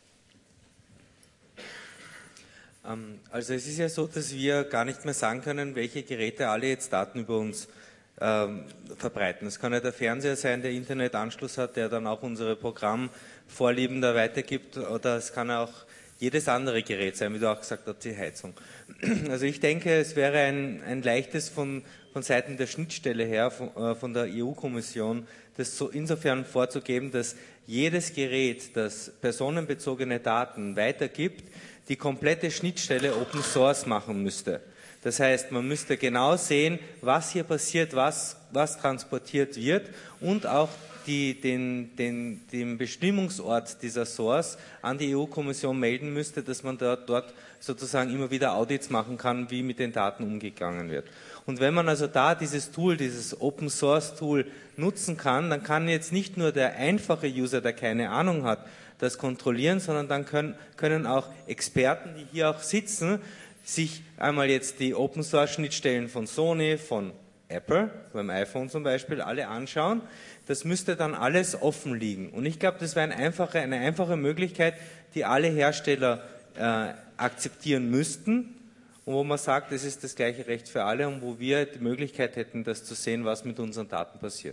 Also es ist ja so, dass wir gar nicht mehr sagen können, welche Geräte alle jetzt Daten über uns verbreiten. Es kann ja der Fernseher sein, der Internetanschluss hat, der dann auch unsere Programmvorlieben da weitergibt, oder es kann auch jedes andere Gerät sein, wie du auch gesagt hast, die Heizung. Also ich denke, es wäre ein leichtes von Seiten der Schnittstelle her, von der EU-Kommission, das so insofern vorzugeben, dass jedes Gerät, das personenbezogene Daten weitergibt, die komplette Schnittstelle Open Source machen müsste. Das heißt, man müsste genau sehen, was hier passiert, was transportiert wird und auch den Bestimmungsort dieser Source an die EU-Kommission melden müsste, dass man dort sozusagen immer wieder Audits machen kann, wie mit den Daten umgegangen wird. Und wenn man also da dieses Tool, dieses Open Source Tool nutzen kann, dann kann jetzt nicht nur der einfache User, der keine Ahnung hat, das kontrollieren, sondern dann können auch Experten, die hier auch sitzen, sich einmal jetzt die Open Source Schnittstellen von Sony, von Apple, beim iPhone zum Beispiel, alle anschauen. Das müsste dann alles offen liegen. Und ich glaube, das wäre eine einfache Möglichkeit, die alle Hersteller akzeptieren müssten und wo man sagt, es ist das gleiche Recht für alle und wo wir die Möglichkeit hätten, das zu sehen, was mit unseren Daten passiert.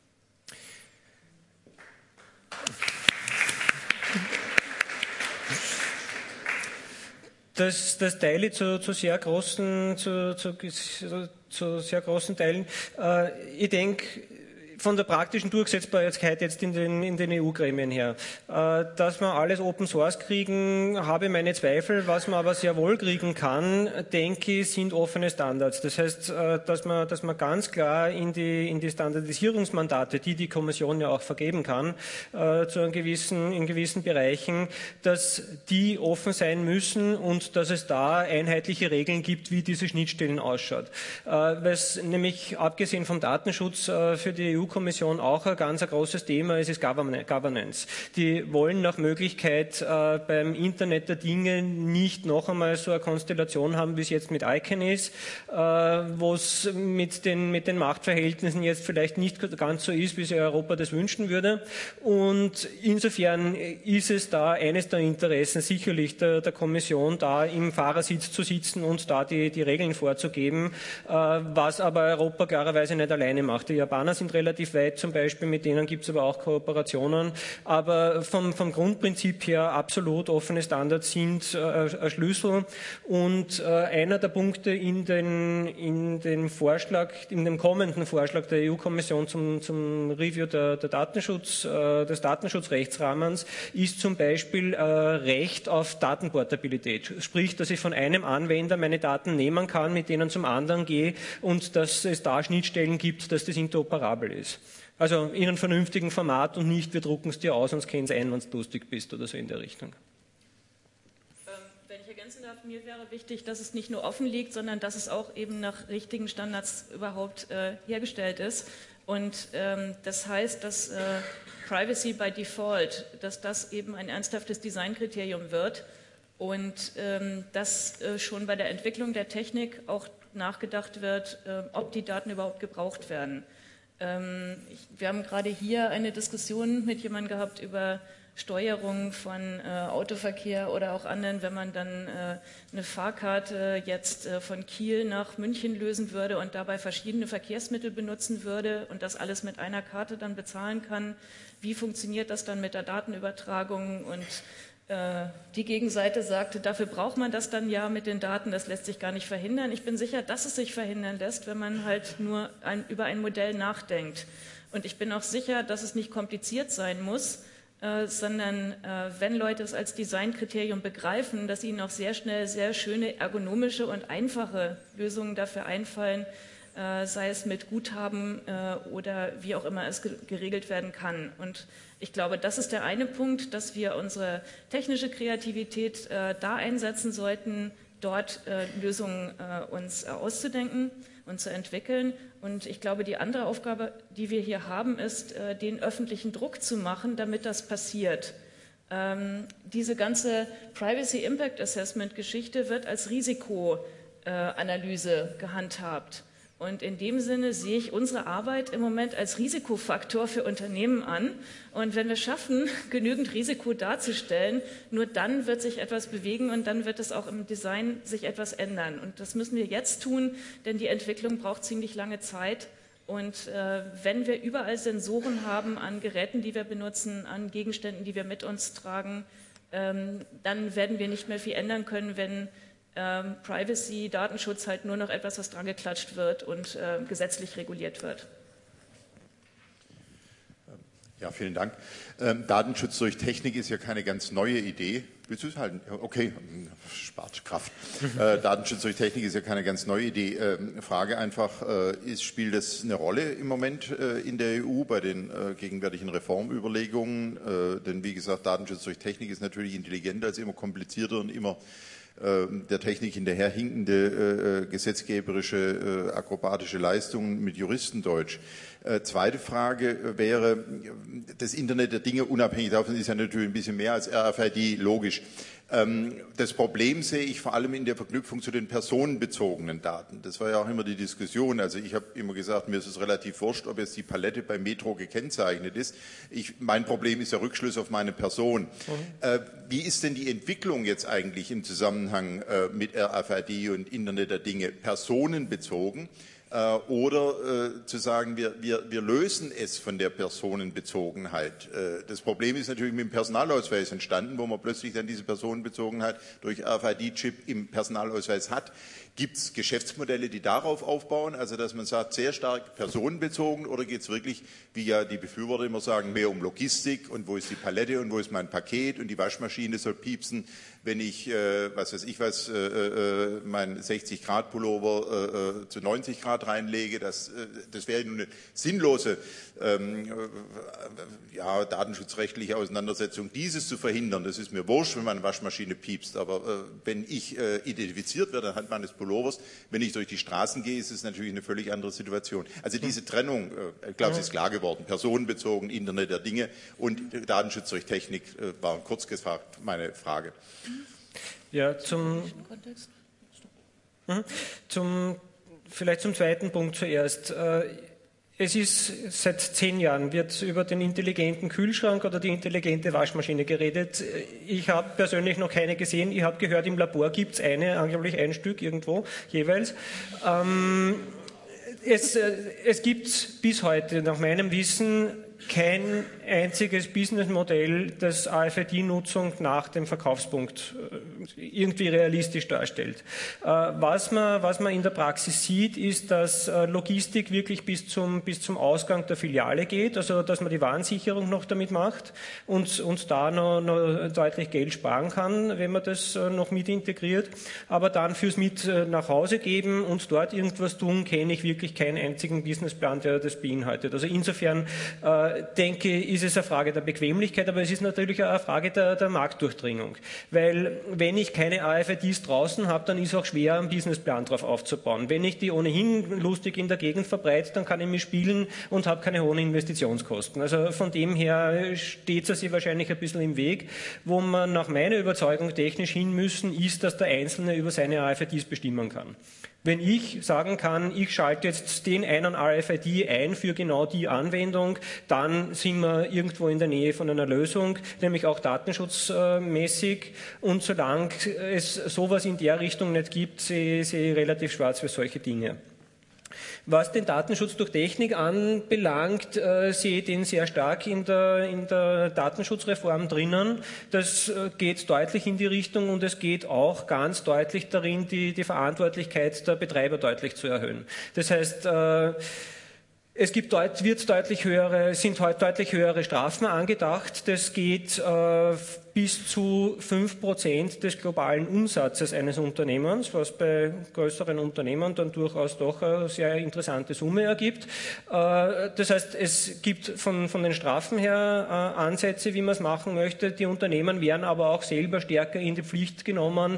Das teile ich zu sehr großen Teilen. Ich denke, von der praktischen Durchsetzbarkeit jetzt in den EU-Gremien her. Dass wir alles Open Source kriegen, habe ich meine Zweifel. Was man aber sehr wohl kriegen kann, denke ich, sind offene Standards. Das heißt, dass man ganz klar in die Standardisierungsmandate, die Kommission ja auch vergeben kann, in gewissen Bereichen, dass die offen sein müssen und dass es da einheitliche Regeln gibt, wie diese Schnittstellen ausschaut. Weil es nämlich abgesehen vom Datenschutz für die EU-Kommission auch ein ganz großes Thema ist Governance. Die wollen nach Möglichkeit beim Internet der Dinge nicht noch einmal so eine Konstellation haben, wie es jetzt mit ICANN ist, wo es mit den Machtverhältnissen jetzt vielleicht nicht ganz so ist, wie sich Europa das wünschen würde. Und insofern ist es da eines der Interessen sicherlich der Kommission, da im Fahrersitz zu sitzen und da die Regeln vorzugeben, was aber Europa klarerweise nicht alleine macht. Die Japaner sind relativ weit zum Beispiel, mit denen gibt es aber auch Kooperationen, aber vom Grundprinzip her absolut offene Standards sind ein Schlüssel und einer der Punkte in dem kommenden Vorschlag der EU-Kommission zum Review des Datenschutzrechtsrahmens ist zum Beispiel Recht auf Datenportabilität, sprich, dass ich von einem Anwender meine Daten nehmen kann, mit denen zum anderen gehe und dass es da Schnittstellen gibt, dass das interoperabel ist. Also in einem vernünftigen Format und nicht, wir drucken es dir aus und scannen es ein, wenn du lustig bist oder so in der Richtung. Wenn ich ergänzen darf, mir wäre wichtig, dass es nicht nur offen liegt, sondern dass es auch eben nach richtigen Standards überhaupt hergestellt ist. Und das heißt, dass Privacy by Default, dass das eben ein ernsthaftes Designkriterium wird und dass schon bei der Entwicklung der Technik auch nachgedacht wird, ob die Daten überhaupt gebraucht werden. Wir haben gerade hier eine Diskussion mit jemandem gehabt über Steuerung von Autoverkehr oder auch anderen, wenn man dann eine Fahrkarte jetzt von Kiel nach München lösen würde und dabei verschiedene Verkehrsmittel benutzen würde und das alles mit einer Karte dann bezahlen kann. Wie funktioniert das dann mit der Datenübertragung? Und die Gegenseite sagte, dafür braucht man das dann ja mit den Daten, das lässt sich gar nicht verhindern. Ich bin sicher, dass es sich verhindern lässt, wenn man halt nur über ein Modell nachdenkt. Und ich bin auch sicher, dass es nicht kompliziert sein muss, sondern wenn Leute es als Designkriterium begreifen, dass ihnen auch sehr schnell sehr schöne ergonomische und einfache Lösungen dafür einfallen, sei es mit Guthaben oder wie auch immer es geregelt werden kann. Und ich glaube, das ist der eine Punkt, dass wir unsere technische Kreativität da einsetzen sollten, dort Lösungen uns auszudenken und zu entwickeln. Und ich glaube, die andere Aufgabe, die wir hier haben, ist, den öffentlichen Druck zu machen, damit das passiert. Diese ganze Privacy Impact Assessment Geschichte wird als Risikoanalyse gehandhabt. Und in dem Sinne sehe ich unsere Arbeit im Moment als Risikofaktor für Unternehmen an. Und wenn wir schaffen, genügend Risiko darzustellen, nur dann wird sich etwas bewegen und dann wird es auch im Design sich etwas ändern. Und das müssen wir jetzt tun, denn die Entwicklung braucht ziemlich lange Zeit. Und wenn wir überall Sensoren haben an Geräten, die wir benutzen, an Gegenständen, die wir mit uns tragen, dann werden wir nicht mehr viel ändern können, wenn Privacy, Datenschutz halt nur noch etwas, was dran geklatscht wird und gesetzlich reguliert wird. Ja, vielen Dank. Datenschutz durch Technik ist ja keine ganz neue Idee. Willst du es halten? Okay, spart Kraft. Datenschutz durch Technik ist ja keine ganz neue Idee. Frage einfach, spielt das eine Rolle im Moment in der EU bei den gegenwärtigen Reformüberlegungen? Denn wie gesagt, Datenschutz durch Technik ist natürlich intelligenter, als immer komplizierter und immer der Technik hinterherhinkende gesetzgeberische, akrobatische Leistungen mit Juristendeutsch. Zweite Frage wäre, das Internet der Dinge, unabhängig davon ist ja natürlich ein bisschen mehr als RFID, logisch. Das Problem sehe ich vor allem in der Verknüpfung zu den personenbezogenen Daten. Das war ja auch immer die Diskussion. Also ich habe immer gesagt, mir ist es relativ wurscht, ob jetzt die Palette bei Metro gekennzeichnet ist. Mein Problem ist der Rückschluss auf meine Person. Wie ist denn die Entwicklung jetzt eigentlich im Zusammenhang mit RFID und Internet der Dinge personenbezogen? Oder zu sagen, wir lösen es von der Personenbezogenheit. Das Problem ist natürlich mit dem Personalausweis entstanden, wo man plötzlich dann diese Personenbezogenheit durch RFID-Chip im Personalausweis hat. Gibt es Geschäftsmodelle, die darauf aufbauen, also dass man sagt, sehr stark personenbezogen, oder geht es wirklich, wie ja die Befürworter immer sagen, mehr um Logistik und wo ist die Palette und wo ist mein Paket und die Waschmaschine soll piepsen, wenn ich, mein 60-Grad-Pullover zu 90 Grad reinlege. Das wäre eine sinnlose datenschutzrechtliche Auseinandersetzung, dieses zu verhindern. Das ist mir wurscht, wenn meine Waschmaschine piepst, aber wenn ich identifiziert werde anhand meines Pullovers, wenn ich durch die Straßen gehe, ist es natürlich eine völlig andere Situation. Also diese Trennung, ich glaube, es ist klar geworden, personenbezogen, Internet der Dinge und Datenschutz durch Technik war kurz gefragt meine Frage. Ja, vielleicht zum zweiten Punkt zuerst. Es ist seit 10 Jahren wird über den intelligenten Kühlschrank oder die intelligente Waschmaschine geredet. Ich habe persönlich noch keine gesehen. Ich habe gehört, im Labor gibt es angeblich ein Stück irgendwo jeweils. Es gibt bis heute nach meinem Wissen kein einziges Businessmodell, das AFID-Nutzung nach dem Verkaufspunkt irgendwie realistisch darstellt. Was man in der Praxis sieht, ist, dass Logistik wirklich bis zum Ausgang der Filiale geht, also dass man die Warensicherung noch damit macht und da noch deutlich Geld sparen kann, wenn man das noch mit integriert. Aber dann fürs mit nach Hause geben und dort irgendwas tun, kenne ich wirklich keinen einzigen Businessplan, der das beinhaltet. Also insofern denke, ist es eine Frage der Bequemlichkeit, aber es ist natürlich auch eine Frage der Marktdurchdringung. Weil wenn ich keine AFIDs draußen habe, dann ist es auch schwer, einen Businessplan drauf aufzubauen. Wenn ich die ohnehin lustig in der Gegend verbreite, dann kann ich mich spielen und habe keine hohen Investitionskosten. Also von dem her steht es sich wahrscheinlich ein bisschen im Weg. Wo man nach meiner Überzeugung technisch hin müssen, ist, dass der Einzelne über seine AFIDs bestimmen kann. Wenn ich sagen kann, ich schalte jetzt den einen RFID ein für genau die Anwendung, dann sind wir irgendwo in der Nähe von einer Lösung, nämlich auch datenschutzmäßig. Und solange es sowas in der Richtung nicht gibt, sehe ich relativ schwarz für solche Dinge. Was den Datenschutz durch Technik anbelangt, sehe ich den sehr stark in der Datenschutzreform drinnen. Das geht deutlich in die Richtung und es geht auch ganz deutlich darin, die Verantwortlichkeit der Betreiber deutlich zu erhöhen. Das heißt, sind heute deutlich höhere Strafen angedacht. Das geht bis zu 5% des globalen Umsatzes eines Unternehmens, was bei größeren Unternehmen dann durchaus doch eine sehr interessante Summe ergibt. Das heißt, es gibt von den Strafen her Ansätze, wie man es machen möchte. Die Unternehmen werden aber auch selber stärker in die Pflicht genommen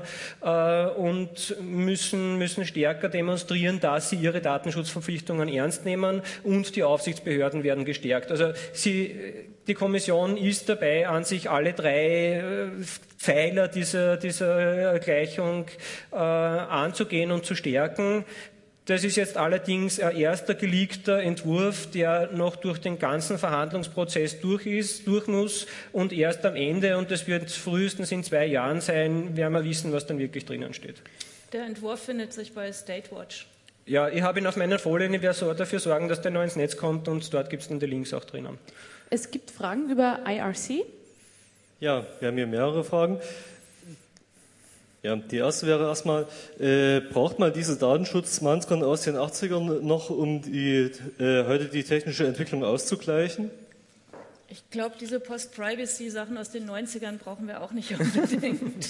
und müssen stärker demonstrieren, dass sie ihre Datenschutzverpflichtungen ernst nehmen, und die Aufsichtsbehörden werden gestärkt. Also die Kommission ist dabei, an sich alle 3 Pfeiler dieser Gleichung anzugehen und zu stärken. Das ist jetzt allerdings ein erster geleakter Entwurf, der noch durch den ganzen Verhandlungsprozess durch muss, und erst am Ende, und das wird frühestens in 2 Jahren sein, werden wir wissen, was dann wirklich drinnen steht. Der Entwurf findet sich bei Statewatch. Ja, ich habe ihn auf meiner Folie, ich werde dafür sorgen, dass der neu ins Netz kommt, und dort gibt es dann die Links auch drinnen. Es gibt Fragen über IRC? Ja, wir haben hier mehrere Fragen. Ja, die erste wäre erstmal, braucht man diese Datenschutzmaßnahmen aus den 80ern noch, um heute die technische Entwicklung auszugleichen? Ich glaube, diese Post-Privacy-Sachen aus den 90ern brauchen wir auch nicht unbedingt.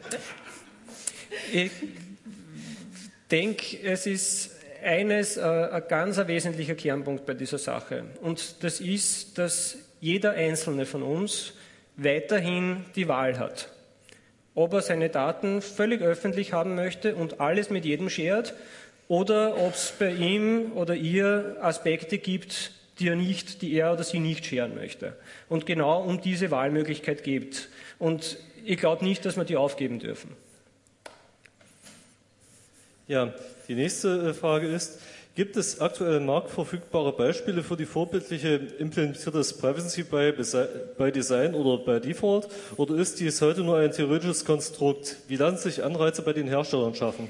Ich denke, es ist ein ganz wesentlicher Kernpunkt bei dieser Sache. Und das ist, dass jeder Einzelne von uns weiterhin die Wahl hat, ob er seine Daten völlig öffentlich haben möchte und alles mit jedem shared, oder ob es bei ihm oder ihr Aspekte gibt, die er oder sie nicht scheren möchte. Und genau um diese Wahlmöglichkeit geht. Und ich glaube nicht, dass wir die aufgeben dürfen. Ja, die nächste Frage ist, gibt es aktuell marktverfügbare Beispiele für die vorbildliche implementierte Privacy by Design oder by Default? Oder ist dies heute nur ein theoretisches Konstrukt? Wie lassen sich Anreize bei den Herstellern schaffen?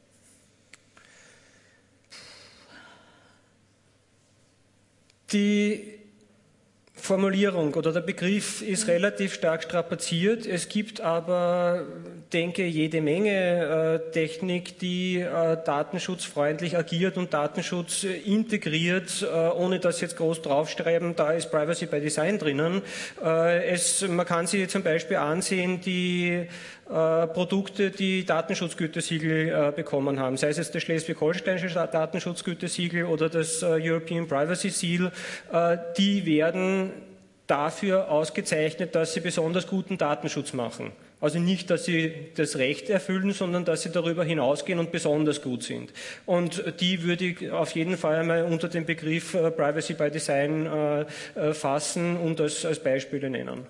Die Formulierung oder der Begriff ist relativ stark strapaziert. Es gibt aber, denke ich, jede Menge Technik, die datenschutzfreundlich agiert und Datenschutz integriert, ohne dass jetzt groß draufschreiben, da ist Privacy by Design drinnen. Man kann sich zum Beispiel ansehen, die Produkte, die Datenschutzgütesiegel bekommen haben, sei es jetzt das Schleswig-Holsteinische Datenschutzgütesiegel oder das European Privacy Seal, die werden dafür ausgezeichnet, dass sie besonders guten Datenschutz machen. Also nicht, dass sie das Recht erfüllen, sondern dass sie darüber hinausgehen und besonders gut sind. Und die würde ich auf jeden Fall einmal unter den Begriff Privacy by Design fassen und als Beispiele nennen.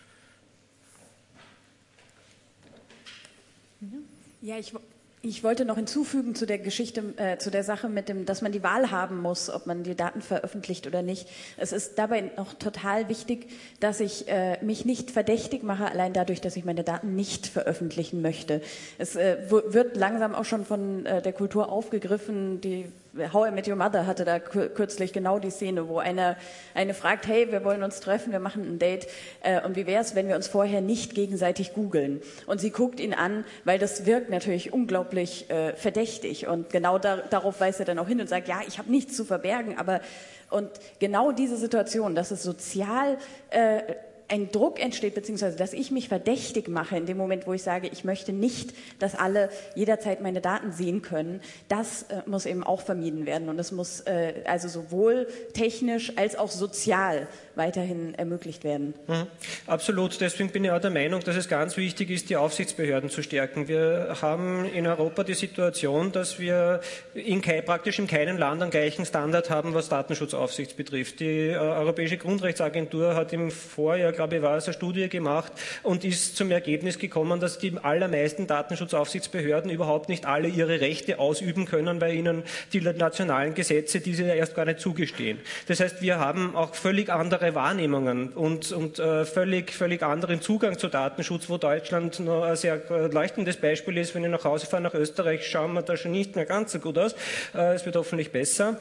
Ja, ich wollte noch hinzufügen zu der Geschichte, zu der Sache mit dem, dass man die Wahl haben muss, ob man die Daten veröffentlicht oder nicht. Es ist dabei noch total wichtig, dass ich mich nicht verdächtig mache, allein dadurch, dass ich meine Daten nicht veröffentlichen möchte. Es wird langsam auch schon von der Kultur aufgegriffen, die How I Met Your Mother hatte da kürzlich genau die Szene, wo eine fragt, hey, wir wollen uns treffen, wir machen ein Date und wie wäre es, wenn wir uns vorher nicht gegenseitig googeln? Und sie guckt ihn an, weil das wirkt natürlich unglaublich verdächtig und genau darauf weist er dann auch hin und sagt, ja, ich habe nichts zu verbergen, aber und genau diese Situation, dass es sozial ein Druck entsteht, beziehungsweise dass ich mich verdächtig mache in dem Moment, wo ich sage, ich möchte nicht, dass alle jederzeit meine Daten sehen können, das muss eben auch vermieden werden und es muss also sowohl technisch als auch sozial weiterhin ermöglicht werden. Absolut, deswegen bin ich auch der Meinung, dass es ganz wichtig ist, die Aufsichtsbehörden zu stärken. Wir haben in Europa die Situation, dass wir praktisch in keinem Land einen gleichen Standard haben, was Datenschutzaufsicht betrifft. Die Europäische Grundrechtsagentur hat im Vorjahr, glaube ich, eine Studie gemacht und ist zum Ergebnis gekommen, dass die allermeisten Datenschutzaufsichtsbehörden überhaupt nicht alle ihre Rechte ausüben können, weil ihnen die nationalen Gesetze diese erst gar nicht zugestehen. Das heißt, wir haben auch völlig andere Wahrnehmungen und völlig anderen Zugang zu Datenschutz, wo Deutschland noch ein sehr leuchtendes Beispiel ist. Wenn ich nach Hause fahre nach Österreich, schauen wir da schon nicht mehr ganz so gut aus. Es wird hoffentlich besser.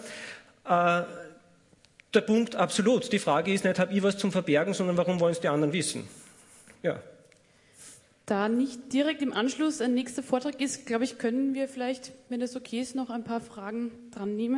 Der Punkt absolut. Die Frage ist nicht, habe ich was zum Verbergen, sondern warum wollen es die anderen wissen? Ja. Da nicht direkt im Anschluss ein nächster Vortrag ist, glaube ich, können wir vielleicht, wenn das okay ist, noch ein paar Fragen dran nehmen.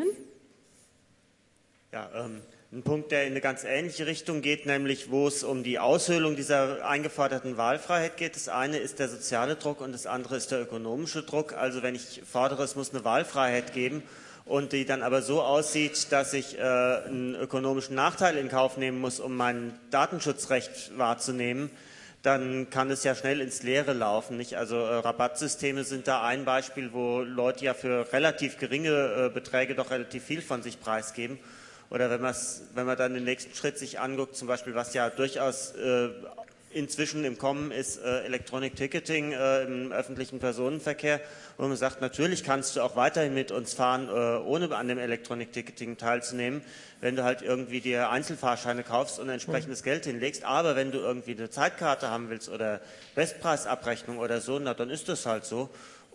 Ja, ein Punkt, der in eine ganz ähnliche Richtung geht, nämlich wo es um die Aushöhlung dieser eingeforderten Wahlfreiheit geht. Das eine ist der soziale Druck und das andere ist der ökonomische Druck. Also wenn ich fordere, es muss eine Wahlfreiheit geben, und die dann aber so aussieht, dass ich einen ökonomischen Nachteil in Kauf nehmen muss, um mein Datenschutzrecht wahrzunehmen, dann kann es ja schnell ins Leere laufen. Nicht? Also Rabattsysteme sind da ein Beispiel, wo Leute ja für relativ geringe Beträge doch relativ viel von sich preisgeben. Oder wenn man dann den nächsten Schritt sich anguckt, zum Beispiel, was ja durchaus inzwischen im Kommen ist, Electronic Ticketing im öffentlichen Personenverkehr, wo man sagt, natürlich kannst du auch weiterhin mit uns fahren, ohne an dem Electronic Ticketing teilzunehmen, wenn du halt irgendwie dir Einzelfahrscheine kaufst und entsprechendes Geld hinlegst. Aber wenn du irgendwie eine Zeitkarte haben willst oder Bestpreisabrechnung oder so, na dann ist das halt so.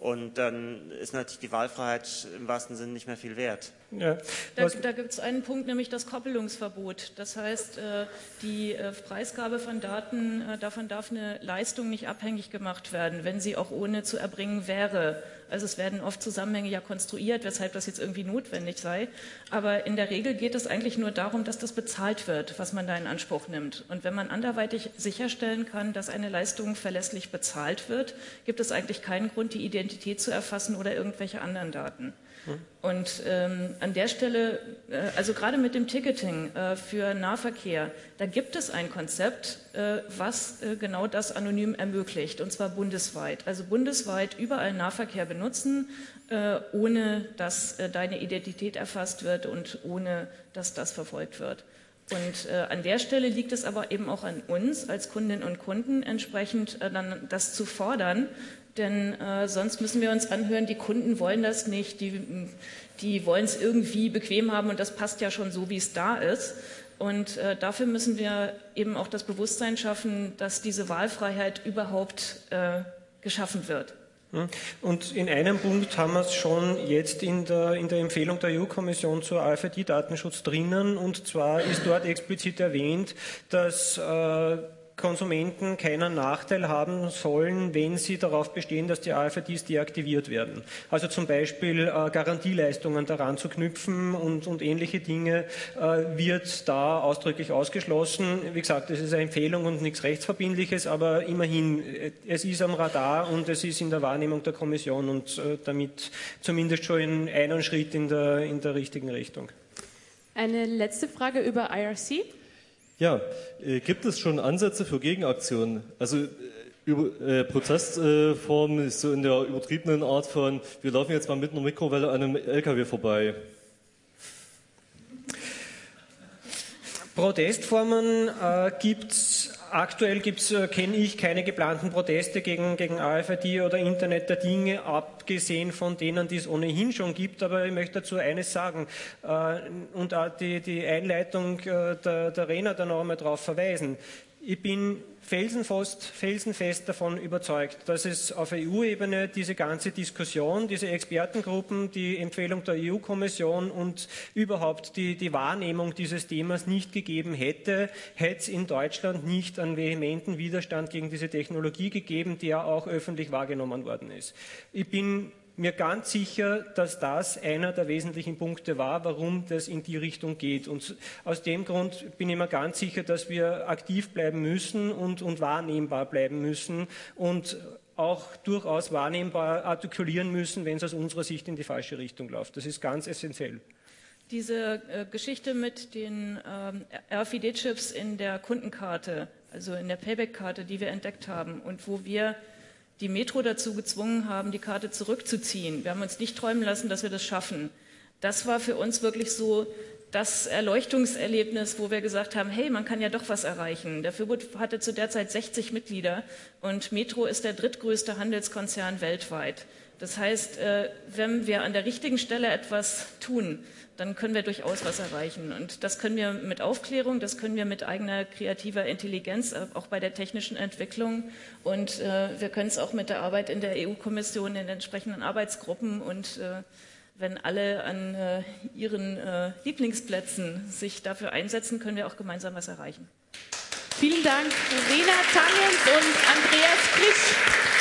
Und dann ist natürlich die Wahlfreiheit im wahrsten Sinne nicht mehr viel wert. Ja. Da gibt es einen Punkt, nämlich das Koppelungsverbot. Das heißt, die Preisgabe von Daten, davon darf eine Leistung nicht abhängig gemacht werden, wenn sie auch ohne zu erbringen wäre. Also es werden oft Zusammenhänge ja konstruiert, weshalb das jetzt irgendwie notwendig sei. Aber in der Regel geht es eigentlich nur darum, dass das bezahlt wird, was man da in Anspruch nimmt. Und wenn man anderweitig sicherstellen kann, dass eine Leistung verlässlich bezahlt wird, gibt es eigentlich keinen Grund, die Identität zu erfassen oder irgendwelche anderen Daten. Und an der Stelle, also gerade mit dem Ticketing für Nahverkehr, da gibt es ein Konzept, was genau das anonym ermöglicht, und zwar bundesweit. Also bundesweit überall Nahverkehr benutzen, ohne dass deine Identität erfasst wird und ohne dass das verfolgt wird. Und an der Stelle liegt es aber eben auch an uns als Kundinnen und Kunden, entsprechend dann das zu fordern. Denn sonst müssen wir uns anhören, die Kunden wollen das nicht, die wollen es irgendwie bequem haben und das passt ja schon so, wie es da ist. Und dafür müssen wir eben auch das Bewusstsein schaffen, dass diese Wahlfreiheit überhaupt geschaffen wird. Und in einem Punkt haben wir es schon jetzt in der Empfehlung der EU-Kommission zur AFID-Datenschutz drinnen, und zwar ist dort explizit erwähnt, dass Konsumenten keinen Nachteil haben sollen, wenn sie darauf bestehen, dass die AFIDs deaktiviert werden. Also zum Beispiel Garantieleistungen daran zu knüpfen und ähnliche Dinge wird da ausdrücklich ausgeschlossen. Wie gesagt, das ist eine Empfehlung und nichts Rechtsverbindliches, aber immerhin, es ist am Radar und es ist in der Wahrnehmung der Kommission und damit zumindest schon einen Schritt in der richtigen Richtung. Eine letzte Frage über IRC. Ja, gibt es schon Ansätze für Gegenaktionen? Also Protestform ist so in der übertriebenen Art von, wir laufen jetzt mal mit einer Mikrowelle an einem LKW vorbei. Protestformen aktuell kenne ich keine geplanten Proteste gegen AFID oder Internet der Dinge, abgesehen von denen, die es ohnehin schon gibt. Aber ich möchte dazu eines sagen und auch die Einleitung der Rena da noch einmal darauf verweisen. Ich bin felsenfest davon überzeugt, dass es auf EU-Ebene diese ganze Diskussion, diese Expertengruppen, die Empfehlung der EU-Kommission und überhaupt die Wahrnehmung dieses Themas nicht gegeben hätte es in Deutschland nicht einen vehementen Widerstand gegen diese Technologie gegeben, der auch öffentlich wahrgenommen worden ist. Ich bin mir ganz sicher, dass das einer der wesentlichen Punkte war, warum das in die Richtung geht. Und aus dem Grund bin ich mir ganz sicher, dass wir aktiv bleiben müssen und wahrnehmbar bleiben müssen und auch durchaus wahrnehmbar artikulieren müssen, wenn es aus unserer Sicht in die falsche Richtung läuft. Das ist ganz essentiell. Diese Geschichte mit den RFID-Chips in der Kundenkarte, also in der Payback-Karte, die wir entdeckt haben und wo wir die Metro dazu gezwungen haben, die Karte zurückzuziehen. Wir haben uns nicht träumen lassen, dass wir das schaffen. Das war für uns wirklich so das Erleuchtungserlebnis, wo wir gesagt haben, hey, man kann ja doch was erreichen. Der Föbot hatte zu der Zeit 60 Mitglieder und Metro ist der drittgrößte Handelskonzern weltweit. Das heißt, wenn wir an der richtigen Stelle etwas tun, dann können wir durchaus was erreichen. Und das können wir mit Aufklärung, das können wir mit eigener kreativer Intelligenz, auch bei der technischen Entwicklung. Und wir können es auch mit der Arbeit in der EU-Kommission, in den entsprechenden Arbeitsgruppen. Und wenn alle an ihren Lieblingsplätzen sich dafür einsetzen, können wir auch gemeinsam was erreichen. Vielen Dank, Rena Tangens und Andreas Frisch.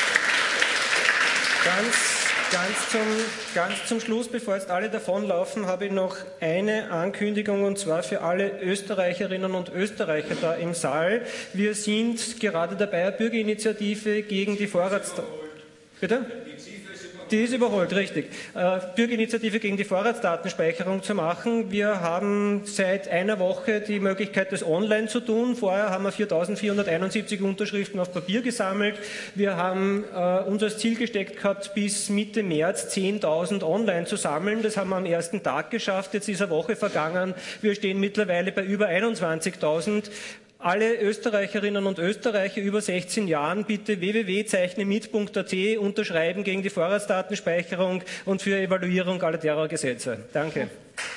Ganz zum Schluss, bevor jetzt alle davonlaufen, habe ich noch eine Ankündigung, und zwar für alle Österreicherinnen und Österreicher da im Saal. Wir sind gerade dabei, eine Bürgerinitiative gegen die Bitte? Die ist überholt, richtig. Bürgerinitiative gegen die Vorratsdatenspeicherung zu machen. Wir haben seit einer Woche die Möglichkeit, das online zu tun. Vorher haben wir 4.471 Unterschriften auf Papier gesammelt. Wir haben uns als Ziel gesteckt gehabt, bis Mitte März 10.000 online zu sammeln. Das haben wir am ersten Tag geschafft. Jetzt ist eine Woche vergangen. Wir stehen mittlerweile bei über 21.000. Alle Österreicherinnen und Österreicher über 16 Jahren bitte www.zeichnemit.at unterschreiben gegen die Vorratsdatenspeicherung und für Evaluierung aller derer Gesetze. Danke.